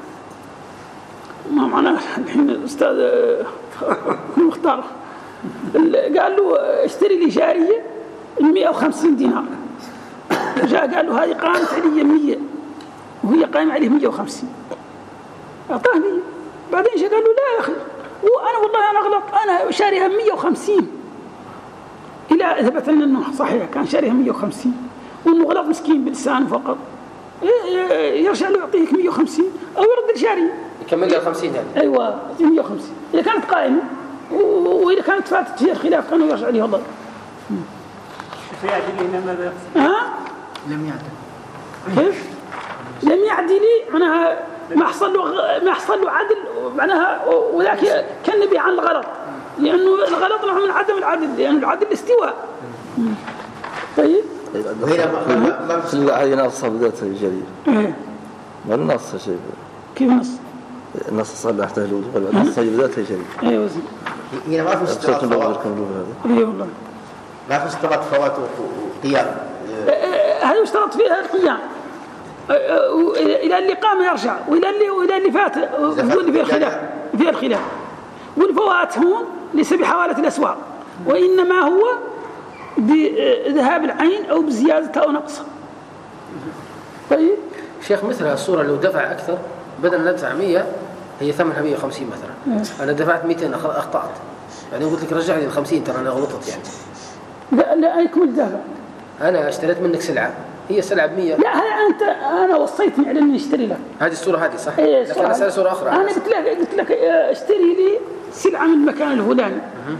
ما معناه الحين الأستاذ مختار قال له اشتري لي جارية مئة وخمسين دينار، جاء قال له هذه قامت علي مية وهي قائمة عليه مئة وخمسين، أعطاه مية. بعدين جاء قال له لا يا أخي وأنا والله أنا غلط، أنا شاريها مئة وخمسين، إلى ثبت أنه صحيح كان شاريها مئة وخمسين وأنه غلط مسكين بلسانه فقط، يرجع له يعطيك مئة وخمسين أو يرد الجارية يكمل له خمسين يعني. أيوة مئة وخمسين إذا كانت قائمة، وإذا كانت فاتت فيها الخلاف كانوا يرجع لي والله. في عدلين ماذا يقصد؟ ها؟ لم يعدل. كيف؟ لم يعدل معناها ما حصل له ما حصل له عدل معناها، وذاك كان نبي عن الغلط، لأنه الغلط نوع من عدم العدل، لأن العدل الاستواء. طيب. هنا هذه نص بداية الجريمة. ما النص شيء. كيف نص؟ النص صلح تهلوج ولا نص بداية الجريمة. أيوة. هنا ما في اشتراط فوات. اي والله ما في اشتراط فوات وقيام. هذا يشترط فيها القيام الى اللي قام يرجع والى اللي والى اللي فات يقول فيها الخلاف فيها الخلاف. والفوات هون ليس بحوالة الاسواق وانما هو بذهاب العين او بزيادة او نقصها. طيب شيخ مثل الصورة لو دفع أكثر بدل ما ندفع مية هي ثمنها مية وخمسين مثلا، أنا دفعت مئتين أخطأت، يعني قلت لك رجع لي الخمسين ترى أنا غلطت يعني. لا لا يكمل دفع. أنا اشتريت منك سلعة هي سلعة بمية. لا هذا أنت أنا وصيتني على إني أشتري لك. هذه الصورة هذه صح؟ إيه لكن أنا سأل صورة أخرى. أنا قلت لك قلت لك اشتري لي سلعة من المكان الفلاني.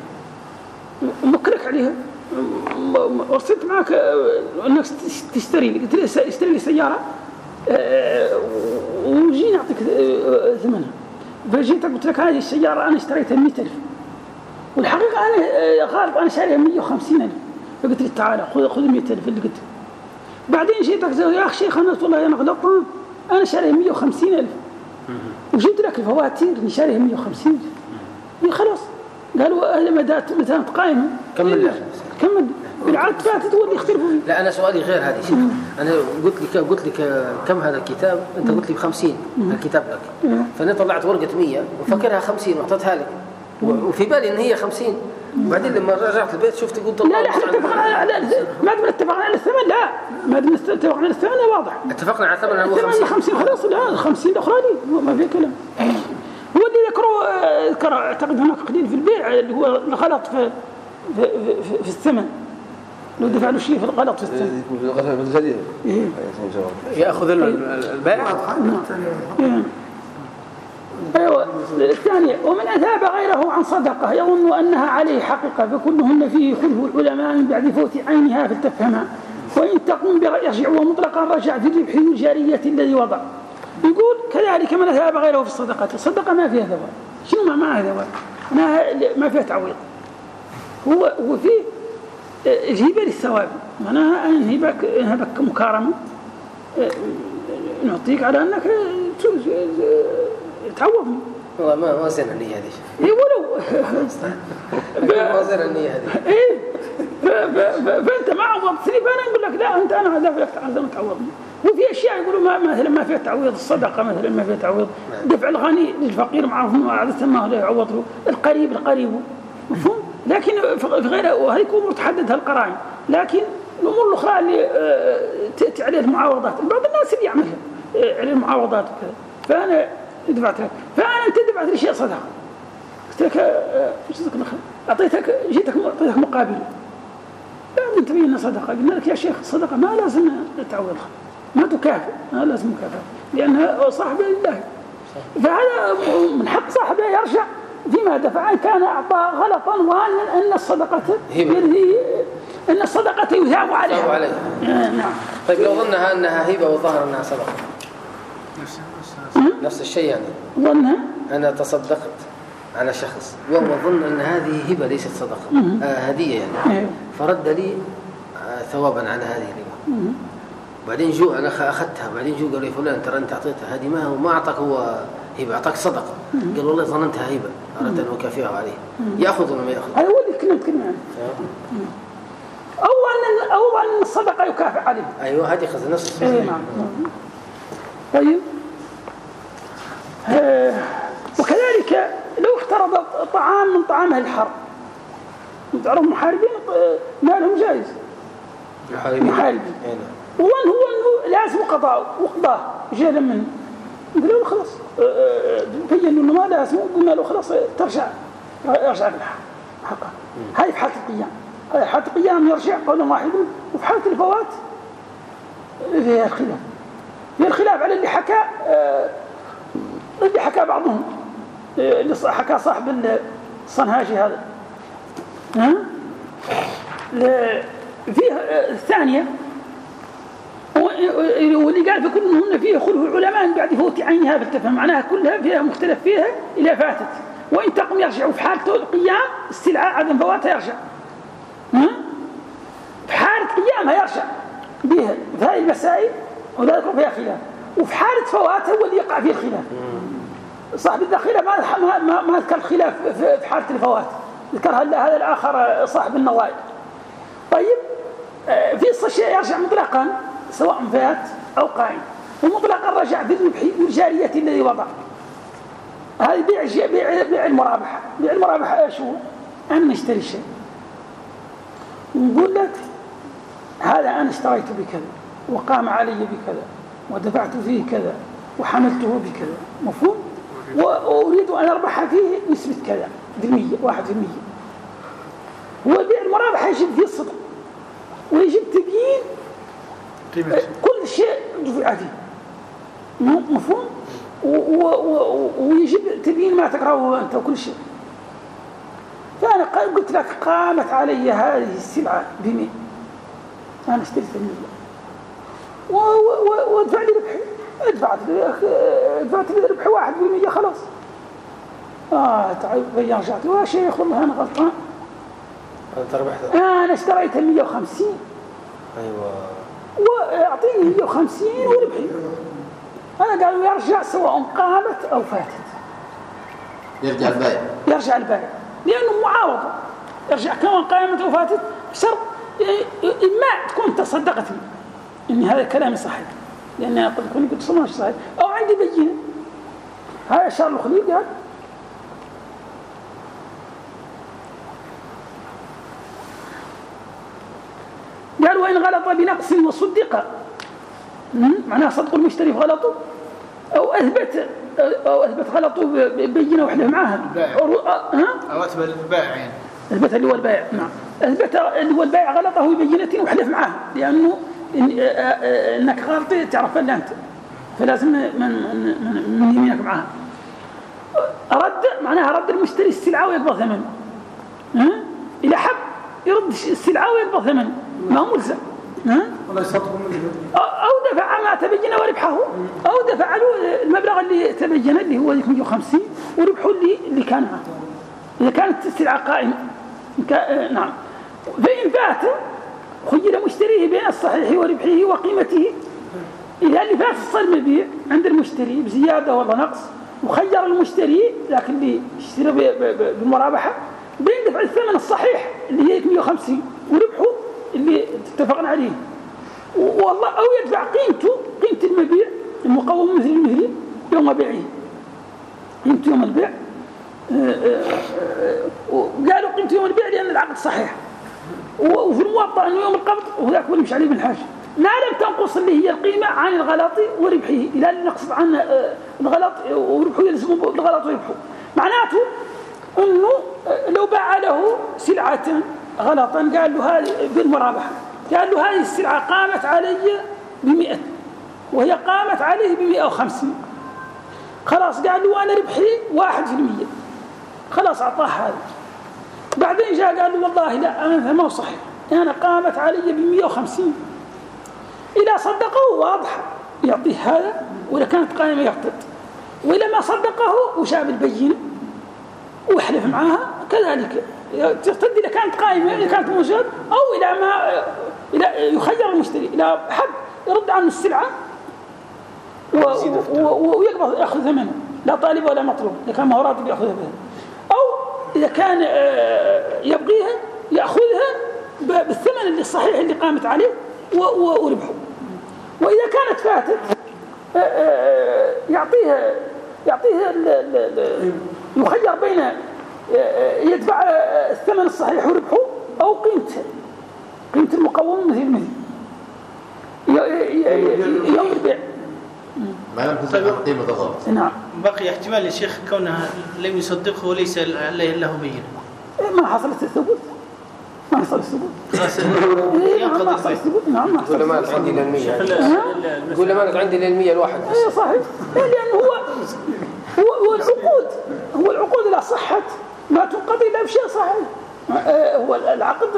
مكلك عليها. وصلت معك انك تشتري لي، قلت لي اشتري لي سياره وجينا اعطيك ثمنها. فجيت قلت لك هذه السياره انا اشتريتها مئة ألف والحقيقه انا غالب انا شاريها مئة وخمسين ألف. فقلت لي تعال خذ خذ مئة ألف اللي قلت. بعدين جيت قلت يا اخي شيخ انا والله انا غلطان انا شاريها مئة وخمسين ألف وجبت لك الفواتير اللي شاريها مئة وخمسين ألف. خلاص قالوا هذا مدى مثلا قائمه كمل كمل بالعادة فاتت هو اللي يختلفوا فيه. لا أنا سؤالي غير هذه شيء. أنا قلت لك قلت لك كم هذا الكتاب؟ أنت قلت لي بخمسين الكتاب لك. فأنا طلعت ورقة مية وفكرها خمسين وأعطيتها لك وفي بالي إن هي خمسين. بعدين لما رجعت البيت شفت قلت لا لا احنا اتفقنا على ما دام اتفقنا على الثمن. لا ما دام اتفقنا على الثمن واضح. اتفقنا على الثمن هو خمسين. خمسين خلاص. لا خمسين الأخرى لي ما في كلام. هو اللي ذكروا ذكر اعتقد هناك قليل في البيع اللي هو الغلط في في, في, في الثمن. لو دفع له شيء في الغلط في الثمن يكون في الغلط بالجديد ياخذ البائع. ايوه الثانيه ومن اثاب غيره عن صدقه يظن انها عليه حقيقه فكلهن فيه خلف العلماء من بعد فوت عينها فلتفهمها وان تقوم يرجع ومطلقا رجع في الربح الجاريه الذي وضع. يقول كذلك من اثاب غيره في الصدقه. الصدقه ما فيها ثواب. شنو ما معها ثواب؟ ما فيها تعويض. هو هو فيه الهبه للثواب معناها نهبك نهبك مكارمه نعطيك على انك تعوضني. والله ما ما زين النية هذه. اي ولو ما زين النية هذه. اي فانت ما عوضتني فانا اقول لك لا انت انا دافع لك تعال تعوضني. وفي اشياء يقولوا ما مثلا ما فيها تعويض. الصدقه مثلا ما فيها تعويض. دفع الغني للفقير معروف انه عاده ما لا يعوض له. القريب القريب مفهوم. لكن في غير وهي امور تحددها القرائن. لكن الامور الاخرى اللي عليها المعاوضات بعض الناس اللي يعملها عليه المعاوضات وكذا. فانا دفعت لك فانا انت دفعت لي شيء صدقه قلت لك ايش صدقك اعطيتك جيتك اعطيتك مقابل بعدين تبين صدقه قلنا لك يا شيخ الصدقه ما لازم تعوضها ما تكافئ ما لازم مكافاه لانها صاحبه لله. فهذا من حق صاحبه يرجع فيما دفع ان كان اعطى غلطا وان ان الصدقه ان الصدقه يثاب عليها. عليها. نعم. طيب لو ظنها انها هبه وظهر انها صدقه نفس الشيء يعني ظنها انا تصدقت على شخص وهو ظن ان هذه هبه ليست صدقه آه هديه يعني فرد لي آه ثوابا على هذه الهبه. بعدين جو انا اخذتها بعدين جو قال لي فلان ترى انت اعطيتها هذه ما هو ما اعطاك هو هبه اعطاك صدقه. قال والله ظننتها هبه اردت ان اكافئه عليه. ياخذ ولا ما ياخذ؟ هذا هو اللي كنا نتكلم عنه. او ان او ان الصدقه يكافئ عليه. ايوه هذه خذ نفس الصدقه. اي نعم. طيب آه وكذلك لو افترض طعام من طعام اهل الحرب تعرف محاربين مالهم جائز محاربين محاربين وان هو انه لازم قضاء وقضاه جهلا منه قالوا له خلاص بين انه ما لازم قلنا له خلاص ترجع يرجع حقه. هاي في حاله القيام. هاي حاله القيام يرجع قولا واحدا. وفي حاله الفوات فيها الخلاف فيها الخلاف على اللي حكى اللي حكى بعضهم اللي حكى صاحب الصنهاجي هذا ها فيه الثانية واللي قال في كلهن فيه خلف علماء بعد فوت عينها فلتفهم معناها كلها فيها مختلف فيها إلى فاتت وإن تقم يرجع في حالة القيام استلعاء عدم فواتها يرجع ها في حالة قيامها يرجع بها في هذه المسائل وذلك فيها خلاف وفي حالة فواتها هو اللي يقع فيه الخلاف. صاحب الذخيرة ما ما ما ذكر الخلاف في حالة الفوات، ذكر هذا الآخر صاحب النظائر. طيب في الصشيء يرجع مطلقا سواء فات أو قائم، ومطلقا رجع بالربح والجارية الذي وضع. هذا بيع بيع بيع المرابحة. بيع المرابحة ايش هو؟ أنا نشتري شيء ونقول لك هذا أنا اشتريته بكذا وقام علي بكذا ودفعت فيه كذا وحملته بكذا، مفهوم؟ وأريد أن أربح فيه نسبة كذا بالمية، واحد في المية. هو بيع المرابحة يجب فيه الصدق ويجب تبيين كل شيء دفع فيه، مفهوم؟ ويجب تبيين ما تكرهه أنت وكل شيء. فأنا قلت لك قامت علي هذه السلعة بمئة، أنا اشتريت المية وادفع لي ربحي، ادفعت ادفعت لي ربحي واحد بالمية خلاص. آه تعال بيان رجعت يا شيخ والله أنا غلطان، أنت ربحت. أنا اشتريت مية وخمسين. أيوة. وأعطيني مية وخمسين وربحي. أنا قالوا يرجع سواء قامت أو فاتت. يرجع البائع. يرجع البائع لأنه معاوضة. يرجع كمان قامت أو فاتت شرط إما تكون تصدقتني إن هذا كلامي صحيح، لأن قد أكون قلت صماش صحيح، أو عندي بينة. هذا شار الخليل قال قال وإن غلط بنقص وصدق، معناها صدق المشتري في غلطه أو أثبت أو أثبت غلطه بينة وحده معها أو أثبت البائع يعني أثبت اللي هو البائع. نعم أثبت اللي هو البائع غلطه ببينة وحده معها، لأنه إن إنك غلطي تعرف أن أنت، فلازم من من من يمينك معها. رد معناها رد المشتري السلعة ويقبض ثمنه. ها إلى حب يرد السلعة ويقبض ثمنه، ما هو ملزم. ها أو دفع ما تبين وربحه، أو دفع له المبلغ اللي تبين اللي هو مية وخمسين وربحه اللي اللي كان معه إذا كانت السلعة قائمة. نعم. فإن فات خير مشتريه بين الصحيح وربحه وقيمته. إذا اللي فات صار المبيع عند المشتري بزيادة ولا نقص، وخير المشتري لكن اللي اشترى بالمرابحة بين دفع الثمن الصحيح اللي هي مية وخمسين وربحه اللي اتفقنا عليه، والله أو يدفع قيمته قيمة المبيع المقوم مثل المثل يوم بيعه، قيمته يوم البيع. وقالوا قيمته يوم البيع لأن العقد صحيح، وفي الموطأ أنه يوم القبض وذاك هو مش عليه بالحاجة ما لم تنقص اللي هي القيمة عن الغلط وربحه، إلى أن نقصد عن الغلط وربحه يلزم الغلط وربحه. معناته أنه لو باع له سلعة غلطا قال له هذه بالمرابحة، قال له هذه السلعة قامت علي بمئة وهي قامت عليه بمئة وخمسين، خلاص قال له أنا ربحي واحد في المية، خلاص أعطاه هذا. بعدين جاء قال له والله لا أنا ما هو صحيح، أنا قامت علي بمئة وخمسين. إذا صدقه واضح يعطيه هذا، وإذا كانت قائمة يعطد، وإذا ما صدقه وشاب البينة وحلف معها كذلك ترتد إذا كانت قائمة، إذا كانت موجود، أو إذا ما إذا يخير المشتري إذا حب يرد عنه السلعة ويقبض يأخذ ثمنه، لا طالب ولا مطلوب، إذا كان ما هو راضي يأخذها بها، أو إذا كان يبغيها يأخذها بالثمن اللي الصحيح اللي قامت عليه وربحه. وإذا كانت فاتت يعطيها يعطيها يخير بين يدفع الثمن الصحيح وربحه أو قيمته قيمة المقوم مثل مثل يوم البيع ما لم تزل قيمة الغلط. نعم. بقي احتمال يا شيخ كونها لم يصدقه وليس له بينة. ما حصلت الثبوت، ما حصل الثبوت. ينقضي الثبوت. نعم ما حصل. يقول ما عندي للمية. يقول ما عندي للمية الواحد. إيه صحيح. لأنه هو هو هو العقود هو العقود إذا صحت ما تنقضي إلا بشيء صحيح. هو العقد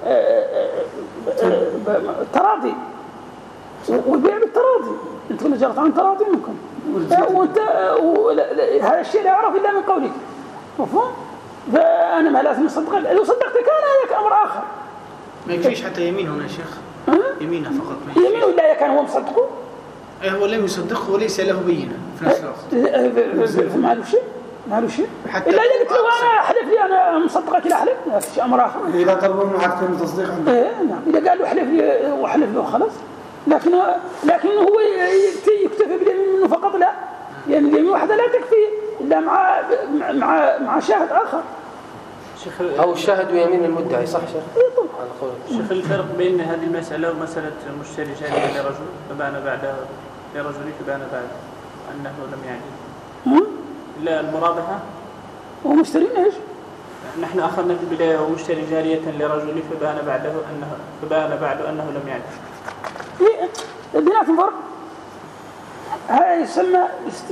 تراضي والبيع بالتراضي، انتم جرت عن تراضي منكم، وانت هذا الشيء لا يعرف الا من قولك، مفهوم؟ فانا ما لازم اصدق، لو صدقت كان هذا امر اخر. ما يكفيش حتى يمين هنا يا شيخ؟ يمينه فقط. يمين ولا كان هو مصدقه؟ أي هو لم يصدقه وليس له بينة في نفس الوقت. ما له شيء ما له شيء إلا إذا قلت له أنا أحلف لي أنا مصدقك إلى أحلف هذا شيء أمر آخر. إذا طلبوا منه حتى تصديق عنده. إيه نعم إذا قال له أحلف لي وأحلف له خلاص. لكن لكن هو يكتفي باليمين منه فقط لا، يعني اليمين واحدة لا تكفي إلا مع مع مع شاهد آخر. شيخ أو الشاهد ويمين المدعي صح شيخ؟ إيه طبعا. شيخ الفرق بين هذه المسألة ومسألة مشتري جارية لرجل فبان بعده لرجل فبان بعده أنه لم يعدل. لا المرابحة. ومشترين إيش؟ نحن أخذنا في البداية ومشتري جارية لرجل فبان بعده أنه فبان بعده أنه لم يعدل. إيه بيناتهم فرق. هذا يسمى است...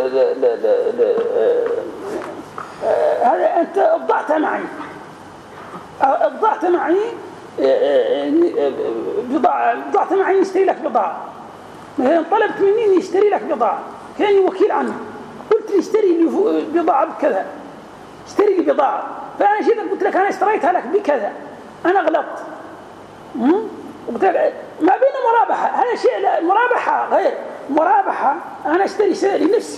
هذا أنت أبضعت معي أبضعت معي بضاعة أبضعت معي يشتري لك بضاعة مثلا طلبت مني يشتري لك بضاعة كان وكيل عنه قلت لي اشتري لي بضاعة بكذا اشتري لي بضاعة فأنا جيت قلت لك أنا اشتريتها لك بكذا أنا غلطت قلت لك ما بين مرابحة هذا شيء لا المرابحة غير مرابحة أنا اشتري شيء لنفسي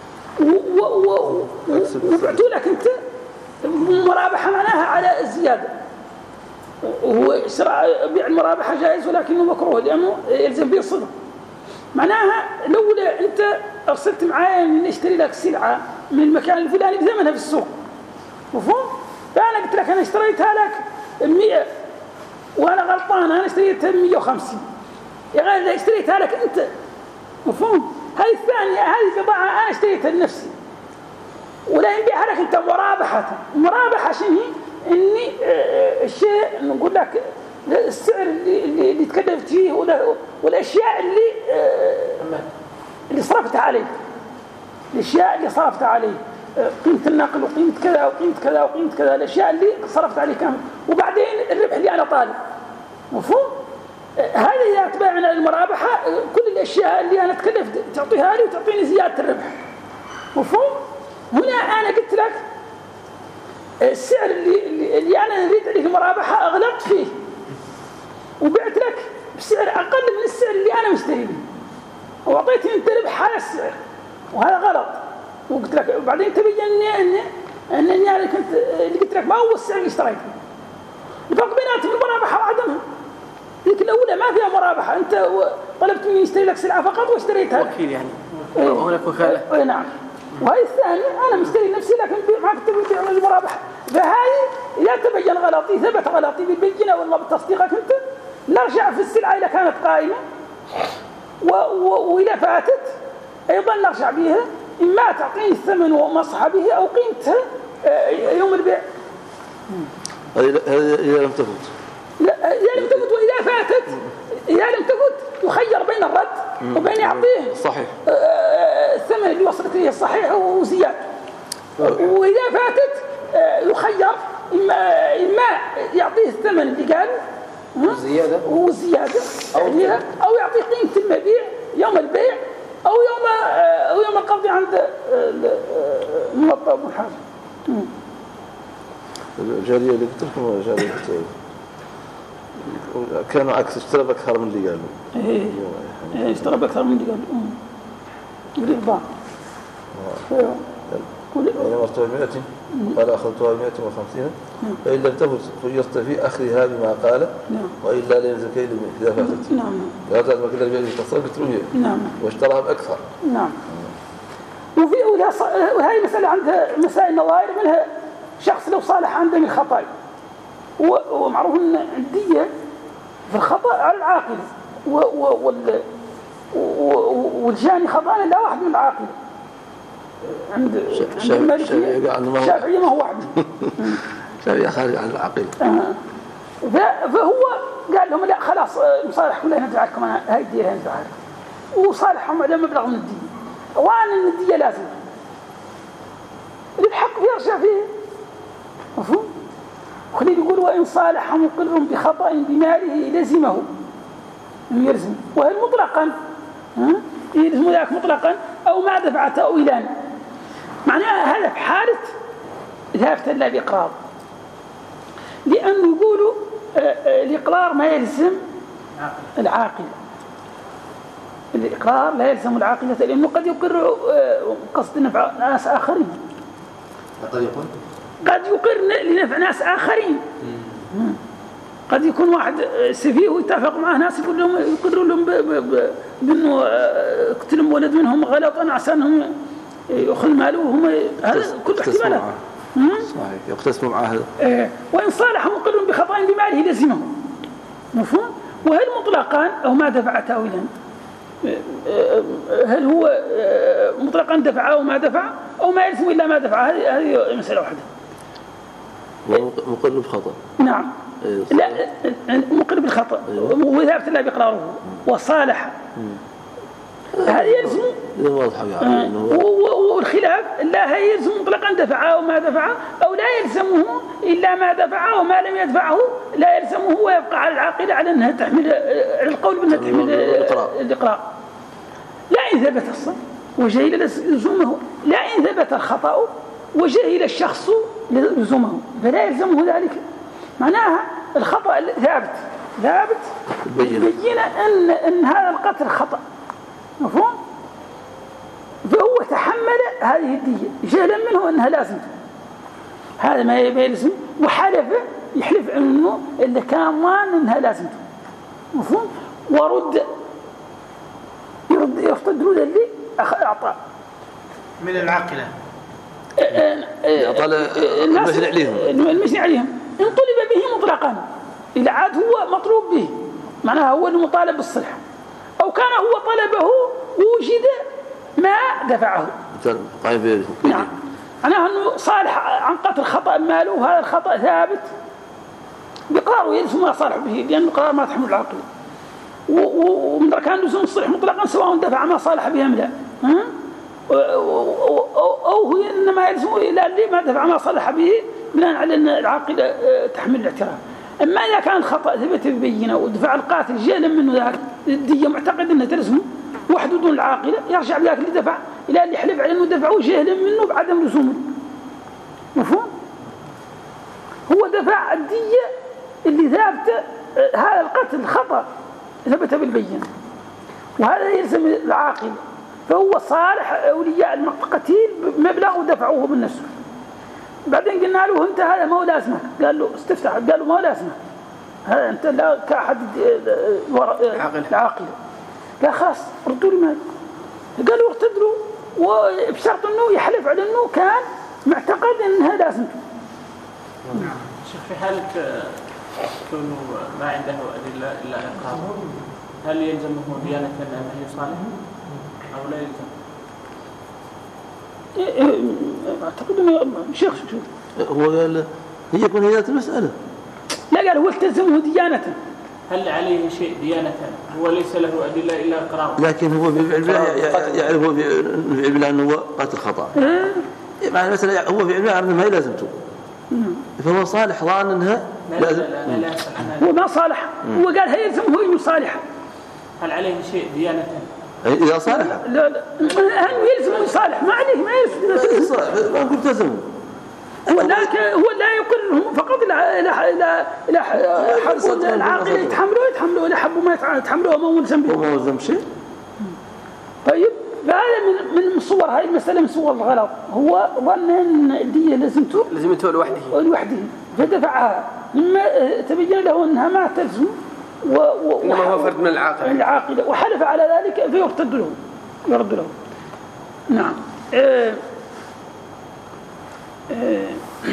وبعتوا لك أنت مرابحة معناها على الزيادة هو شراء بيع المرابحة جائز ولكنه مكروه لأنه يلزم به الصدق معناها لولا أنت أرسلت معايا من اشتري لك سلعة من المكان الفلاني بثمنها في السوق مفهوم؟ فأنا قلت لك أنا اشتريتها لك مئة وأنا غلطان أنا اشتريتها مئة وخمسين يا غير اشتريتها لك أنت مفهوم؟ هذه الثانية هذه بضاعة أنا اشتريتها لنفسي ولا ينبيعها لك أنت مرابحة مرابحة شنو إني اه الشيء نقول لك السعر اللي اللي, اللي تكلفت فيه ولا والأشياء اللي اه اللي صرفتها عليه الأشياء اللي صرفتها عليه اه قيمة النقل وقيمة كذا وقيمة كذا وقيمة كذا الأشياء اللي صرفت عليه كامل وبعدين الربح اللي أنا طالب مفهوم؟ هذه هي تبعنا المرابحة كل الأشياء اللي أنا تكلفت تعطيها لي وتعطيني زيادة الربح مفهوم؟ هنا أنا قلت لك السعر اللي, اللي أنا نريد عليه المرابحة أغلطت فيه وبعت لك بسعر أقل من السعر اللي أنا مشتري به وأعطيتني أنت ربح هذا السعر وهذا غلط وقلت لك وبعدين تبين أني أني أني أنا كنت اللي قلت لك ما هو السعر اللي اشتريته الفرق بيناتهم المرابحة وعدمها لكن الأولى ما فيها مرابحة أنت طلبت مني يشتري لك سلعة فقط واشتريتها وكيل يعني هناك وكالة إيه نعم وهي الثانية أنا مشتري نفسي لكن ما كنت بيع المرابحة فهذه إذا تبين غلطي ثبت غلطي بالبينة ولا بتصديقك أنت نرجع في السلعة إذا كانت قائمة وإذا فاتت أيضا نرجع بها إما تعطيني الثمن ومصحى به أو قيمتها يوم البيع هذه إذا لم تفوت لا إذا لم تفوت وإذا فاتت إذا لم تفوت يخير بين الرد وبين يعطيه صحيح الثمن اللي وصلت إليه الصحيح وزيادة وإذا فاتت يخير إما إما يعطيه الثمن اللي قال وزيادة وزيادة أو, أو يعطيه قيمة المبيع يوم البيع أو يوم أو يوم القبض عند الموظف والحاجة. الجارية اللي قلت لكم جارية كانوا عكس اشترى بأكثر من اللي قالوا. إيه اشترى بأكثر من اللي قالوا. يريد بعض. يعني مرتبة مئة قال أخذتها مئة وخمسين فإن لم تفت خيرت في أخذها بما قال وإلا لا ينزل كيل إذا فاتت. نعم. هذا ما كنا بيجي تصرف بترويه. نعم. واشتراها بأكثر. نعم. وفي وهي مسألة عندها مسائل نظائر منها شخص لو صالح عنده من خطأ ومعروف أن الدية في الخطأ على العاقل والجاني خطأ لا واحد من العاقل عند الشافعية ما هو واحد شافعية خارج عن العاقل فهو قال لهم لا خلاص مصالح كلها ندفع لكم هاي الدية ندفع لكم وصالحهم على مبلغ من الدية وأنا أن الدية لازم الحق يرجع فيه مفهوم؟ وخليل يقول وإن صالح مقر بخطأ بماله لزمه يلزم وهل مطلقا يلزم ذلك مطلقا أو ما دفعت أو إلان معناها هذا في حالة ذهبت إلا بإقرار لأنه يقولوا الإقرار ما يلزم العاقل الإقرار لا يلزم العاقلة لأنه قد يقر قصد نفع ناس آخرين، قد يكون قد يقر لنفع ناس آخرين. قد يكون واحد سفيه ويتفق معه ناس يقول لهم يقروا لهم بأنه قتلهم ولد منهم غلطا عشان انهم يأخذ ماله وهم هذا كل احتمالات. صحيح يقتسموا معه هذا. وإن صالح مقر بخطأ بماله لزمه. مفهوم؟ وهل مطلقا أو ما دفع تاويلا؟ هل هو مطلقا دفع أو ما دفع أو ما يلزم إلا ما دفع؟ هذه هذه مسألة واحدة. مقر بخطأ. نعم. لا مقر بالخطأ وذهبت الله بإقراره وصالح هذا يلزم. واضح يعني. والخلاف لا يلزم مطلقا دفع أو ما دفع أو لا يلزمه إلا ما دفع وما لم يدفعه لا يلزمه ويبقى على العاقلة على أنها تحمل على القول بأنها تحمل الإقرار. لا إن ثبت الصح وجهل لزومه، لا إن ثبت الخطأ وجهل الشخص لزومه فلا يلزمه ذلك. معناها الخطأ ثابت ثابت بين أن أن هذا القتل خطأ. مفهوم؟ فهو تحمل هذه الدية جهلا منه أنها لازم، هذا ما يلزم، وحلف يحلف أنه اللي كان وان أنها لازم. مفهوم؟ ورد يرد يرتد له اللي أعطاه من العاقلة أعطى المشنع عليهم المشنع عليهم إن طلب به مطلقا إذا عاد هو مطلوب به معناها هو المطالب بالصلح، أو كان هو طلبه ووجد ما دفعه. نعم. معناها أنه صالح عن قتل خطأ ماله وهذا الخطأ ثابت بقراره يلزم ما صالح به لأن القرار ما تحمل العقل، ومن كان لزوم الصلح مطلقا سواء دفع ما صالح به أم لا، أو هو إنما يلزم إلى اللي ما دفع ما صالح به بناء على أن العاقل تحمل الاعتراف. أما إذا كان الخطأ ثبت ببينة ودفع القاتل جهلا منه ذلك الدية معتقد أنها تلزم وحده دون العاقلة يرجع بذاك اللي دفع إلى اللي حلف على أنه دفعه جهلا منه بعدم لزومه. مفهوم؟ هو دفع الدية اللي ثابت هذا القتل خطأ ثبت بالبينة وهذا يلزم العاقل، فهو صالح أولياء القتيل بمبلغ ودفعوه بالنسبة. بعدين قلنا له أنت هذا ما هو لازمك، قال له استفتح، قال له ما هو لازمك هذا أنت لا كأحد العاقل، لا خلاص ردوا لي مال، قالوا ارتدوا وبشرط أنه يحلف على أنه كان معتقد أنها لازمته. نعم. شيخ في حالة كونه ما عنده أدلة إلا إقراره هل يلزمه ديانة أنه يصالح أو لا يلزم؟ أعتقد أنه شيخ هو قال هي يكون هي المسألة. لا قال هو التزمه ديانة. هل عليه شيء ديانة هو ليس له أدلة إلا إقراره؟ لكن هو يعرف هو في علم أنه هو قتل خطأ. يعني مثلا هو في علم أنه ما لازمته. فهو صالح ظان أنها لازم. لا لا لا هو ما صالح، هو قال هي يلزمه هو صالح. هل عليه شيء ديانة؟ إذا صالح لا لا هل يلزم صالح ما عليه ما يلزم ما قلت لزمه هو لا هو لا يقرهم فقط لا لا لا لا حرب العاقل يتحملوا يتحملوا لا حبوا ما يتحملوا ما ملزم به ما ملزم شيء. طيب فهذا من من صور هاي المسألة من صور الغلط، هو ظن أن الدية لازمته لازمته لوحده لوحده فدفعها مما تبين له أنها ما تلزم و إنما هو فرد من العاقلة العاقلة وحلف على ذلك فيرتد له يرد له. نعم. آه آه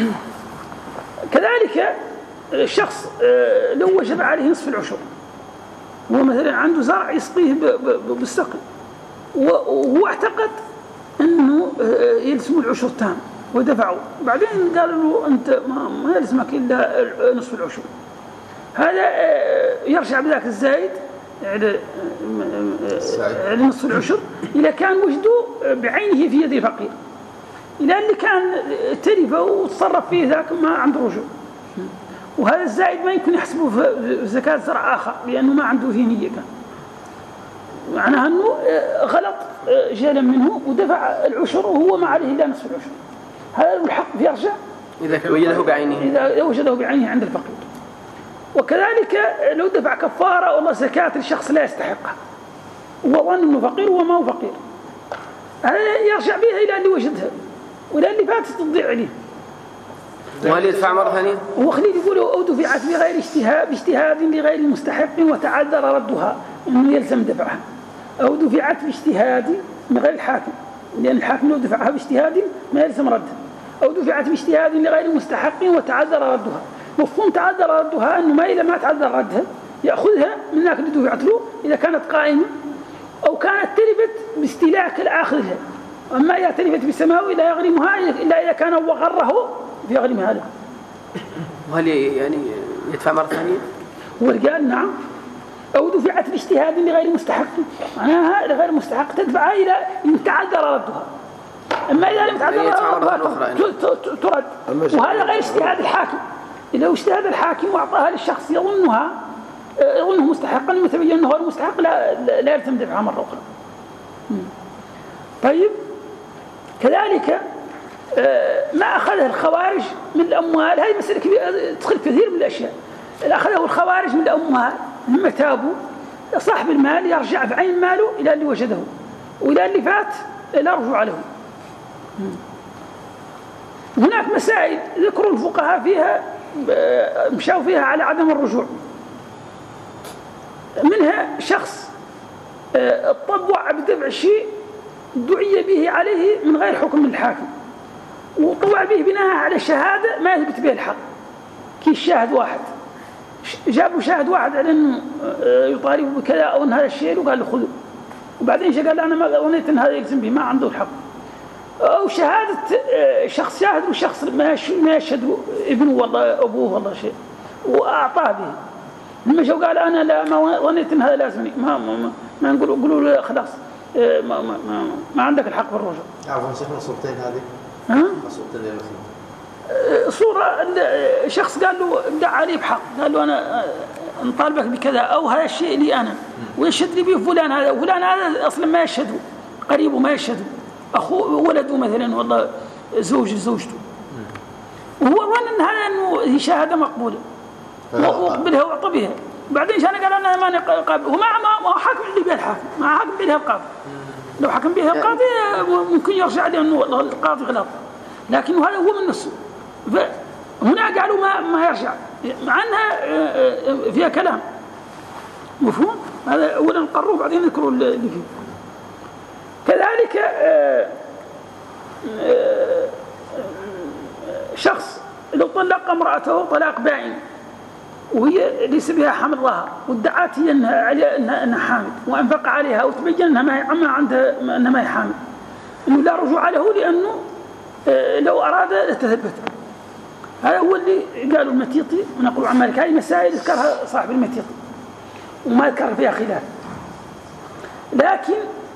كذلك الشخص آه لو وجب عليه نصف العشر هو مثلا عنده زرع يسقيه بالسقي وهو اعتقد أنه آه يلزم العشر تام ودفعه، بعدين قالوا له أنت ما يلزمك إلا نصف العشر، هذا يرجع بذاك الزايد على نصف العشر إذا كان وجده بعينه في يد الفقير، إلى اللي كان تلفه وتصرف فيه ذاك ما عنده رجوع، وهذا الزايد ما يمكن يحسبه في زكاة زرع آخر لأنه ما عنده فيه نية، كان معناها أنه غلط جالا منه ودفع العشر وهو ما عليه إلا نصف العشر، هذا الحق يرجع إذا وجده بعينه إذا وجده بعينه عند الفقير. وكذلك لو دفع كفارة والله زكاة الشخص لا يستحقها وظن انه فقير وما هو فقير، يرجع بها الى اللي وجدها ولا اللي فاتت تضيع عليه. وهل يدفع مرة ثانية؟ وخليل يقولوا أو دفعت بغير اجتهاد باجتهاد لغير مستحق وتعذر ردها، إنه يلزم دفعها. أو دفعت باجتهاد من غير الحاكم، لأن الحاكم لو دفعها باجتهاد ما يلزم ردها. أو دفعت باجتهاد لغير مستحق وتعذر ردها. مفهوم تعذر ردها أنه ما إذا ما تعذر ردها يأخذها من ذاك اللي دفعت له إذا كانت قائمة، أو كانت تلفت باستيلاك الآخذها. أما إذا تلفت بسماوي لا يغرمها إلا إذا كان وغره في غرمها له. وهل يعني يدفع مرة ثانية؟ والقال نعم. أو دفعت باجتهاد لغير مستحق، معناها لغير مستحق تدفعها إلى إن تعذر ردها. أما إذا لم تعذر ردها ترد. وهذا غير اجتهاد الحاكم. إذا اجتهاد الحاكم وأعطاها للشخص يظنها يظنه مستحقا وتبين أنه غير مستحق لا لا يلزم دفعها مرة أخرى. طيب كذلك ما أخذه الخوارج من الأموال، هذه مسألة كبيرة تدخل كثير من الأشياء. أخذه الخوارج من الأموال لما تابوا، صاحب المال يرجع بعين ماله إلى اللي وجده، وإلى اللي فات لا رجوع له. هناك مسائل ذكروا الفقهاء فيها مشاو فيها على عدم الرجوع. منها شخص طبع بدفع شيء دعي به عليه من غير حكم من الحاكم، وطبع به بناء على شهادة ما يثبت به الحق، كي الشاهد واحد جابوا شاهد واحد على أنه يطالب بكذا أو أن هذا الشيء وقال له خذوا، وبعدين شيء قال أنا ما ظنيت أن هذا يلزم به ما عنده الحق. أو شهادة شخص شاهد وشخص ما يشهد ابنه والله أبوه والله شيء وأعطاه به، لما شو قال أنا لا ما ظنيت أن هذا لازمني ما ما, ما, ما نقول قولوا له خلاص ما, ما, ما, ما عندك الحق بالرجوع. عفوا شيخنا صورتين هذه؟ ها؟ صورتين للمخلوق. صورة شخص قال له ادعى عليه بحق، قال له أنا نطالبك بكذا أو هذا الشيء لي أنا، ويشهد لي به فلان هذا، وفلان هذا أصلا ما يشهده، قريبه ما يشهده، أخوه ولده مثلا والله زوج زوجته، وهو ظن أن هذا أنه هي شهادة مقبولة وقبلها وأعطى بها. بعدين شان قال أنا ماني قابل، وما ما حكم اللي بها الحاكم، ما حكم بها القاضي. لو حكم بها القاضي ممكن يرجع عليه أنه القاضي غلط، لكن هذا هو من نفسه. فهنا قالوا ما ما يرجع، مع أنها فيها كلام مفهوم. هذا أولا قروه بعدين ذكروا اللي فيه. كذلك شخص لو طلق امرأته طلاق بائن وهي ليس بها حمل ظهر، وادعت هي انها انها, إنها حامل، وانفق عليها وتبين انها ما عندها انها ما هي حامل، انه لا رجوع له لانه لو اراد لتثبت. هذا هو اللي قالوا المتيطي ونقول عن مالك. هذه مسائل ذكرها صاحب المتيطي وما ذكر فيها خلاف، لكن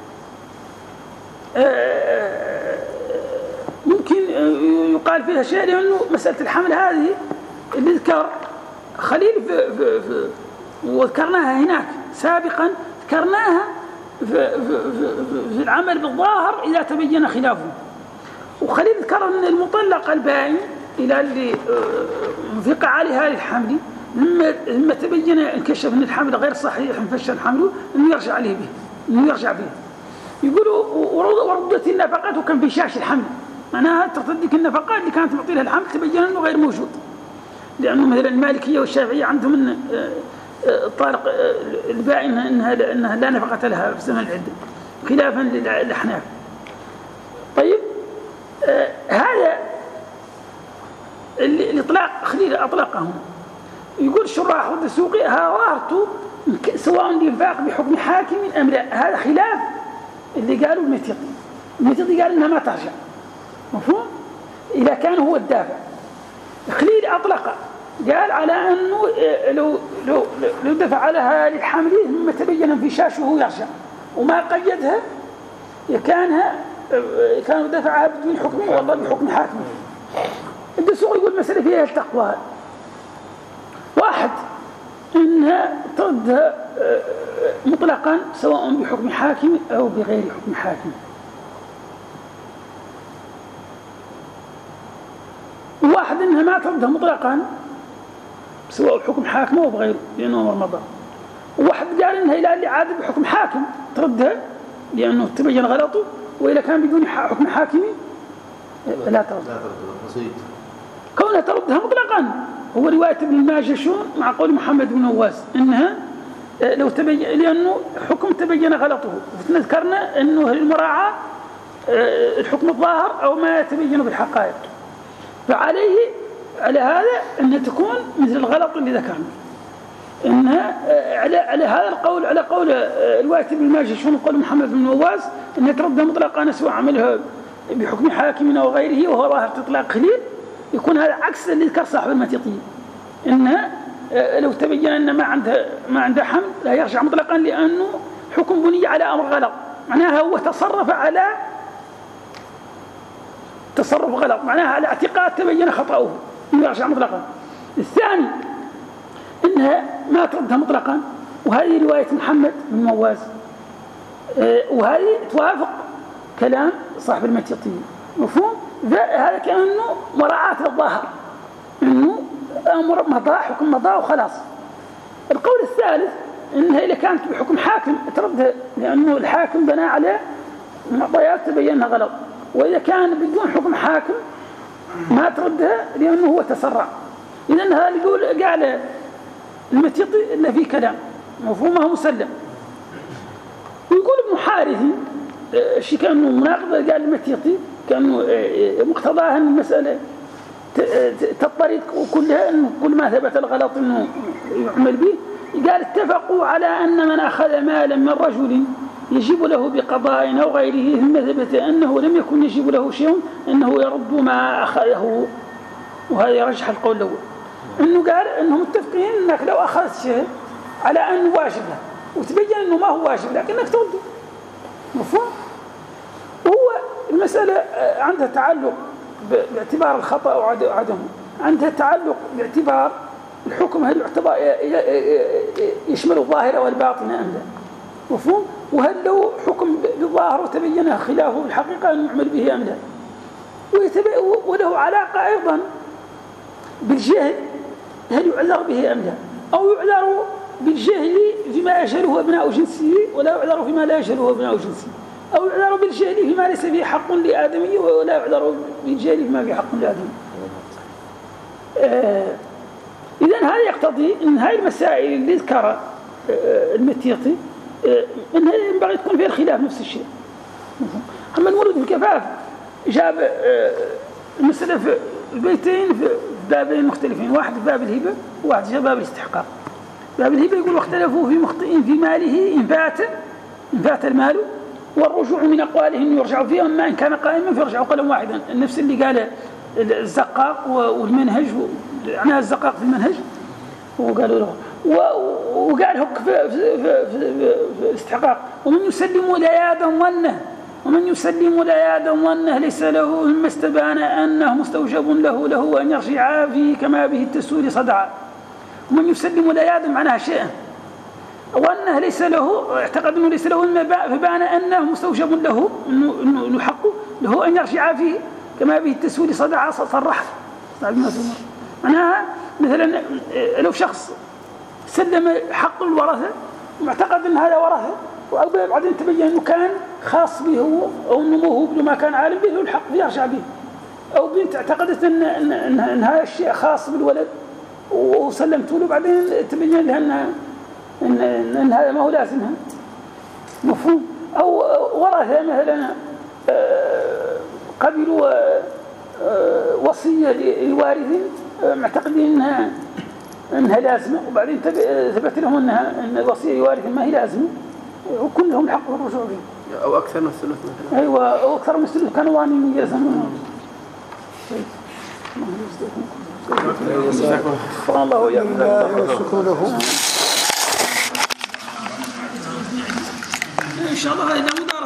ممكن يقال فيها شيء، لأنه مسألة الحمل هذه اللي ذكر خليل في, في, في وذكرناها هناك سابقا، ذكرناها في, في, في, في العمل بالظاهر إذا تبين خلافه. وخليل ذكر أن المطلق البائن إلى اللي انفق عليها للحمل لما, لما تبين انكشف أن الحمل غير صحيح انفشل حمله أنه يرجع عليه به، أنه يرجع به. يقولوا وردت النفقات وكان في شاش الحمل، معناها ترتدك النفقات اللي كانت معطي لها الحمل تبين أنه غير موجود، لأنه مثلا المالكية والشافعية عندهم أن الطالق البائن إنها, إنها لا نفقة لها في زمن العدة خلافا للأحناف. طيب آه هذا الإطلاق خليل أطلقهم. يقول الشراح والدسوقي هاورت سواء الإنفاق بحكم حاكم أم لا، هذا خلاف اللي قالوا المتيطي. المتيطي قال إنها ما ترجع، مفهوم؟ إذا كان هو الدافع. خليل أطلق قال على أنه لو لو لو دفع لها للحامل ثم تبين انفشاشه يرجع، وما قيدها كانها كانوا دفعها بدون حكم والله بحكم حاكم. الدسوقي يقول مسألة فيها التقوى. واحد إنها تردها مطلقا سواء بحكم حاكم أو بغير حكم حاكم. واحد إنها ما تردها مطلقا سواء بحكم حاكم أو بغيره لأنه أمر مضى. وواحد قال إنها إلى اللي عاد بحكم حاكم تردها لأنه تبين غلطه، وإذا كان بدون حكم حاكمي لا ترد. كونها تردها مطلقا هو رواية ابن الماجشون مع قول محمد بن نواس إنها لو تبين لأنه حكم تبين غلطه، وذكرنا إنه المراعاة الحكم الظاهر أو ما يتبين بالحقائق، فعليه على هذا أن تكون مثل الغلط اللي ذكرنا. إنها على على هذا القول على قول رواية ابن الماجشون وقول محمد بن نواس إنها تردها مطلقا سواء عملها بحكم حاكم أو غيره وهو ظاهر إطلاق خليل، يكون هذا عكس اللي ذكر صاحب المتيقين، إنها لو تبين أن ما عنده ما عنده حمل لا يرجع مطلقا لأنه حكم بني على أمر غلط، معناها هو تصرف على تصرف غلط، معناها على اعتقاد تبين خطأه يرجع مطلقا. الثاني إنها ما تردها مطلقا، وهذه رواية محمد بن نواس، وهذه توافق كلام صاحب المتيقين، مفهوم؟ هذا كأنه مراعاة الظاهر إنه أمر مضى حكم مضى وخلاص. القول الثالث إنها إذا كانت بحكم حاكم تردها لأنه الحاكم بنى على معطيات تبينها غلط، وإذا كان بدون حكم حاكم ما تردها لأنه هو تسرع. إذن هذا يقول قال المتيقي إلا في كلام مفهومه مسلم. ويقول ابن حارثي شيء كأنه مناقضة، قال المتيقي كأنه مقتضاها أن المسألة تضطرد كلها أنه كل ما ثبت الغلط أنه يعمل به. قال اتفقوا على أن من أخذ مالا من رجل يجب له بقضاء أو غيره ثم ثبت أنه لم يكن يجب له شيء أنه يرد ما أخذه، وهذا يرجح القول الأول. أنه قال أنهم متفقين أنك لو أخذت شيء على أنه واجب له وتبين أنه ما هو واجب لكنك ترده، مفهوم؟ وهو المسألة عندها تعلق باعتبار الخطأ وعدمه، عندها تعلق باعتبار الحكم هل يعتبر يشمل الظاهر والباطن أم لا، مفهوم؟ وهل لو حكم بالظاهر وتبين خلافه بالحقيقة أن يعمل به أم لا، وله علاقة أيضا بالجهل هل يعذر به أم لا، أو يعذر بالجهل فيما يجهله أبناء جنسه ولا يعذر فيما لا يجهله أبناء جنسه، أو يعذر بالجهل فيما ليس فيه حق لآدمي ولا يعذر بالجهل فيما فيه حق لآدمي. آه إذن هذا يقتضي أن هذه المسائل اللي ذكرها آه المتيقي آه أنها ينبغي تكون فيها الخلاف نفس الشيء. محمد مولود الكفاف جاب آه المسألة في بيتين في بابين مختلفين، واحد في باب الهبة وواحد في باب الاستحقاق. باب الهبة يقول واختلفوا في مخطئين في ماله إن فات إن فات المال، والرجوع من أقواله إنه يرجع فيه، أما إن كان قائما فيرجع قولا واحدا، النفس اللي قال الزقاق والمنهج معناها الزقاق في المنهج وقالوا له، وقال هك في, في, في, في, في الاستحقاق ومن يسلم لا يظنه ومن يسلم لا يظنه ليس له مما استبان أنه مستوجب له له أن يرجع فيه كما به التسول صدعا. ومن يسلم لا يظن معناها شيئا وأنه ليس له اعتقد أنه ليس له فبان أنه مستوجب له أنه حقه له أن يرجع فيه كما به التسول صدعا صرح. معناها مثلا لو شخص سلم حق الورثة واعتقد أن هذا ورثة وبعدين تبين أنه كان خاص به هو أو أنه موهوب له ما كان عالم به الحق يرجع به، أو بنت اعتقدت أن, إن, إن, إن هذا الشيء خاص بالولد وسلمته له بعدين تبين لها أن, إن, إن, إن هذا ما هو لازمها، مفهوم؟ أو ورثة مثلا قبلوا وصية لوارث معتقدين أنها أنها لازمة وبعدين ثبت لهم أنها أن الوصية لوارث ما هي لازمة وكلهم الحق بالرجوع به. أو أكثر من الثلث مثلا. أيوة أو أكثر من الثلث كانوا وانين يلزمون. شكرا الله وإياكم. شكرا له. إن شاء الله هذا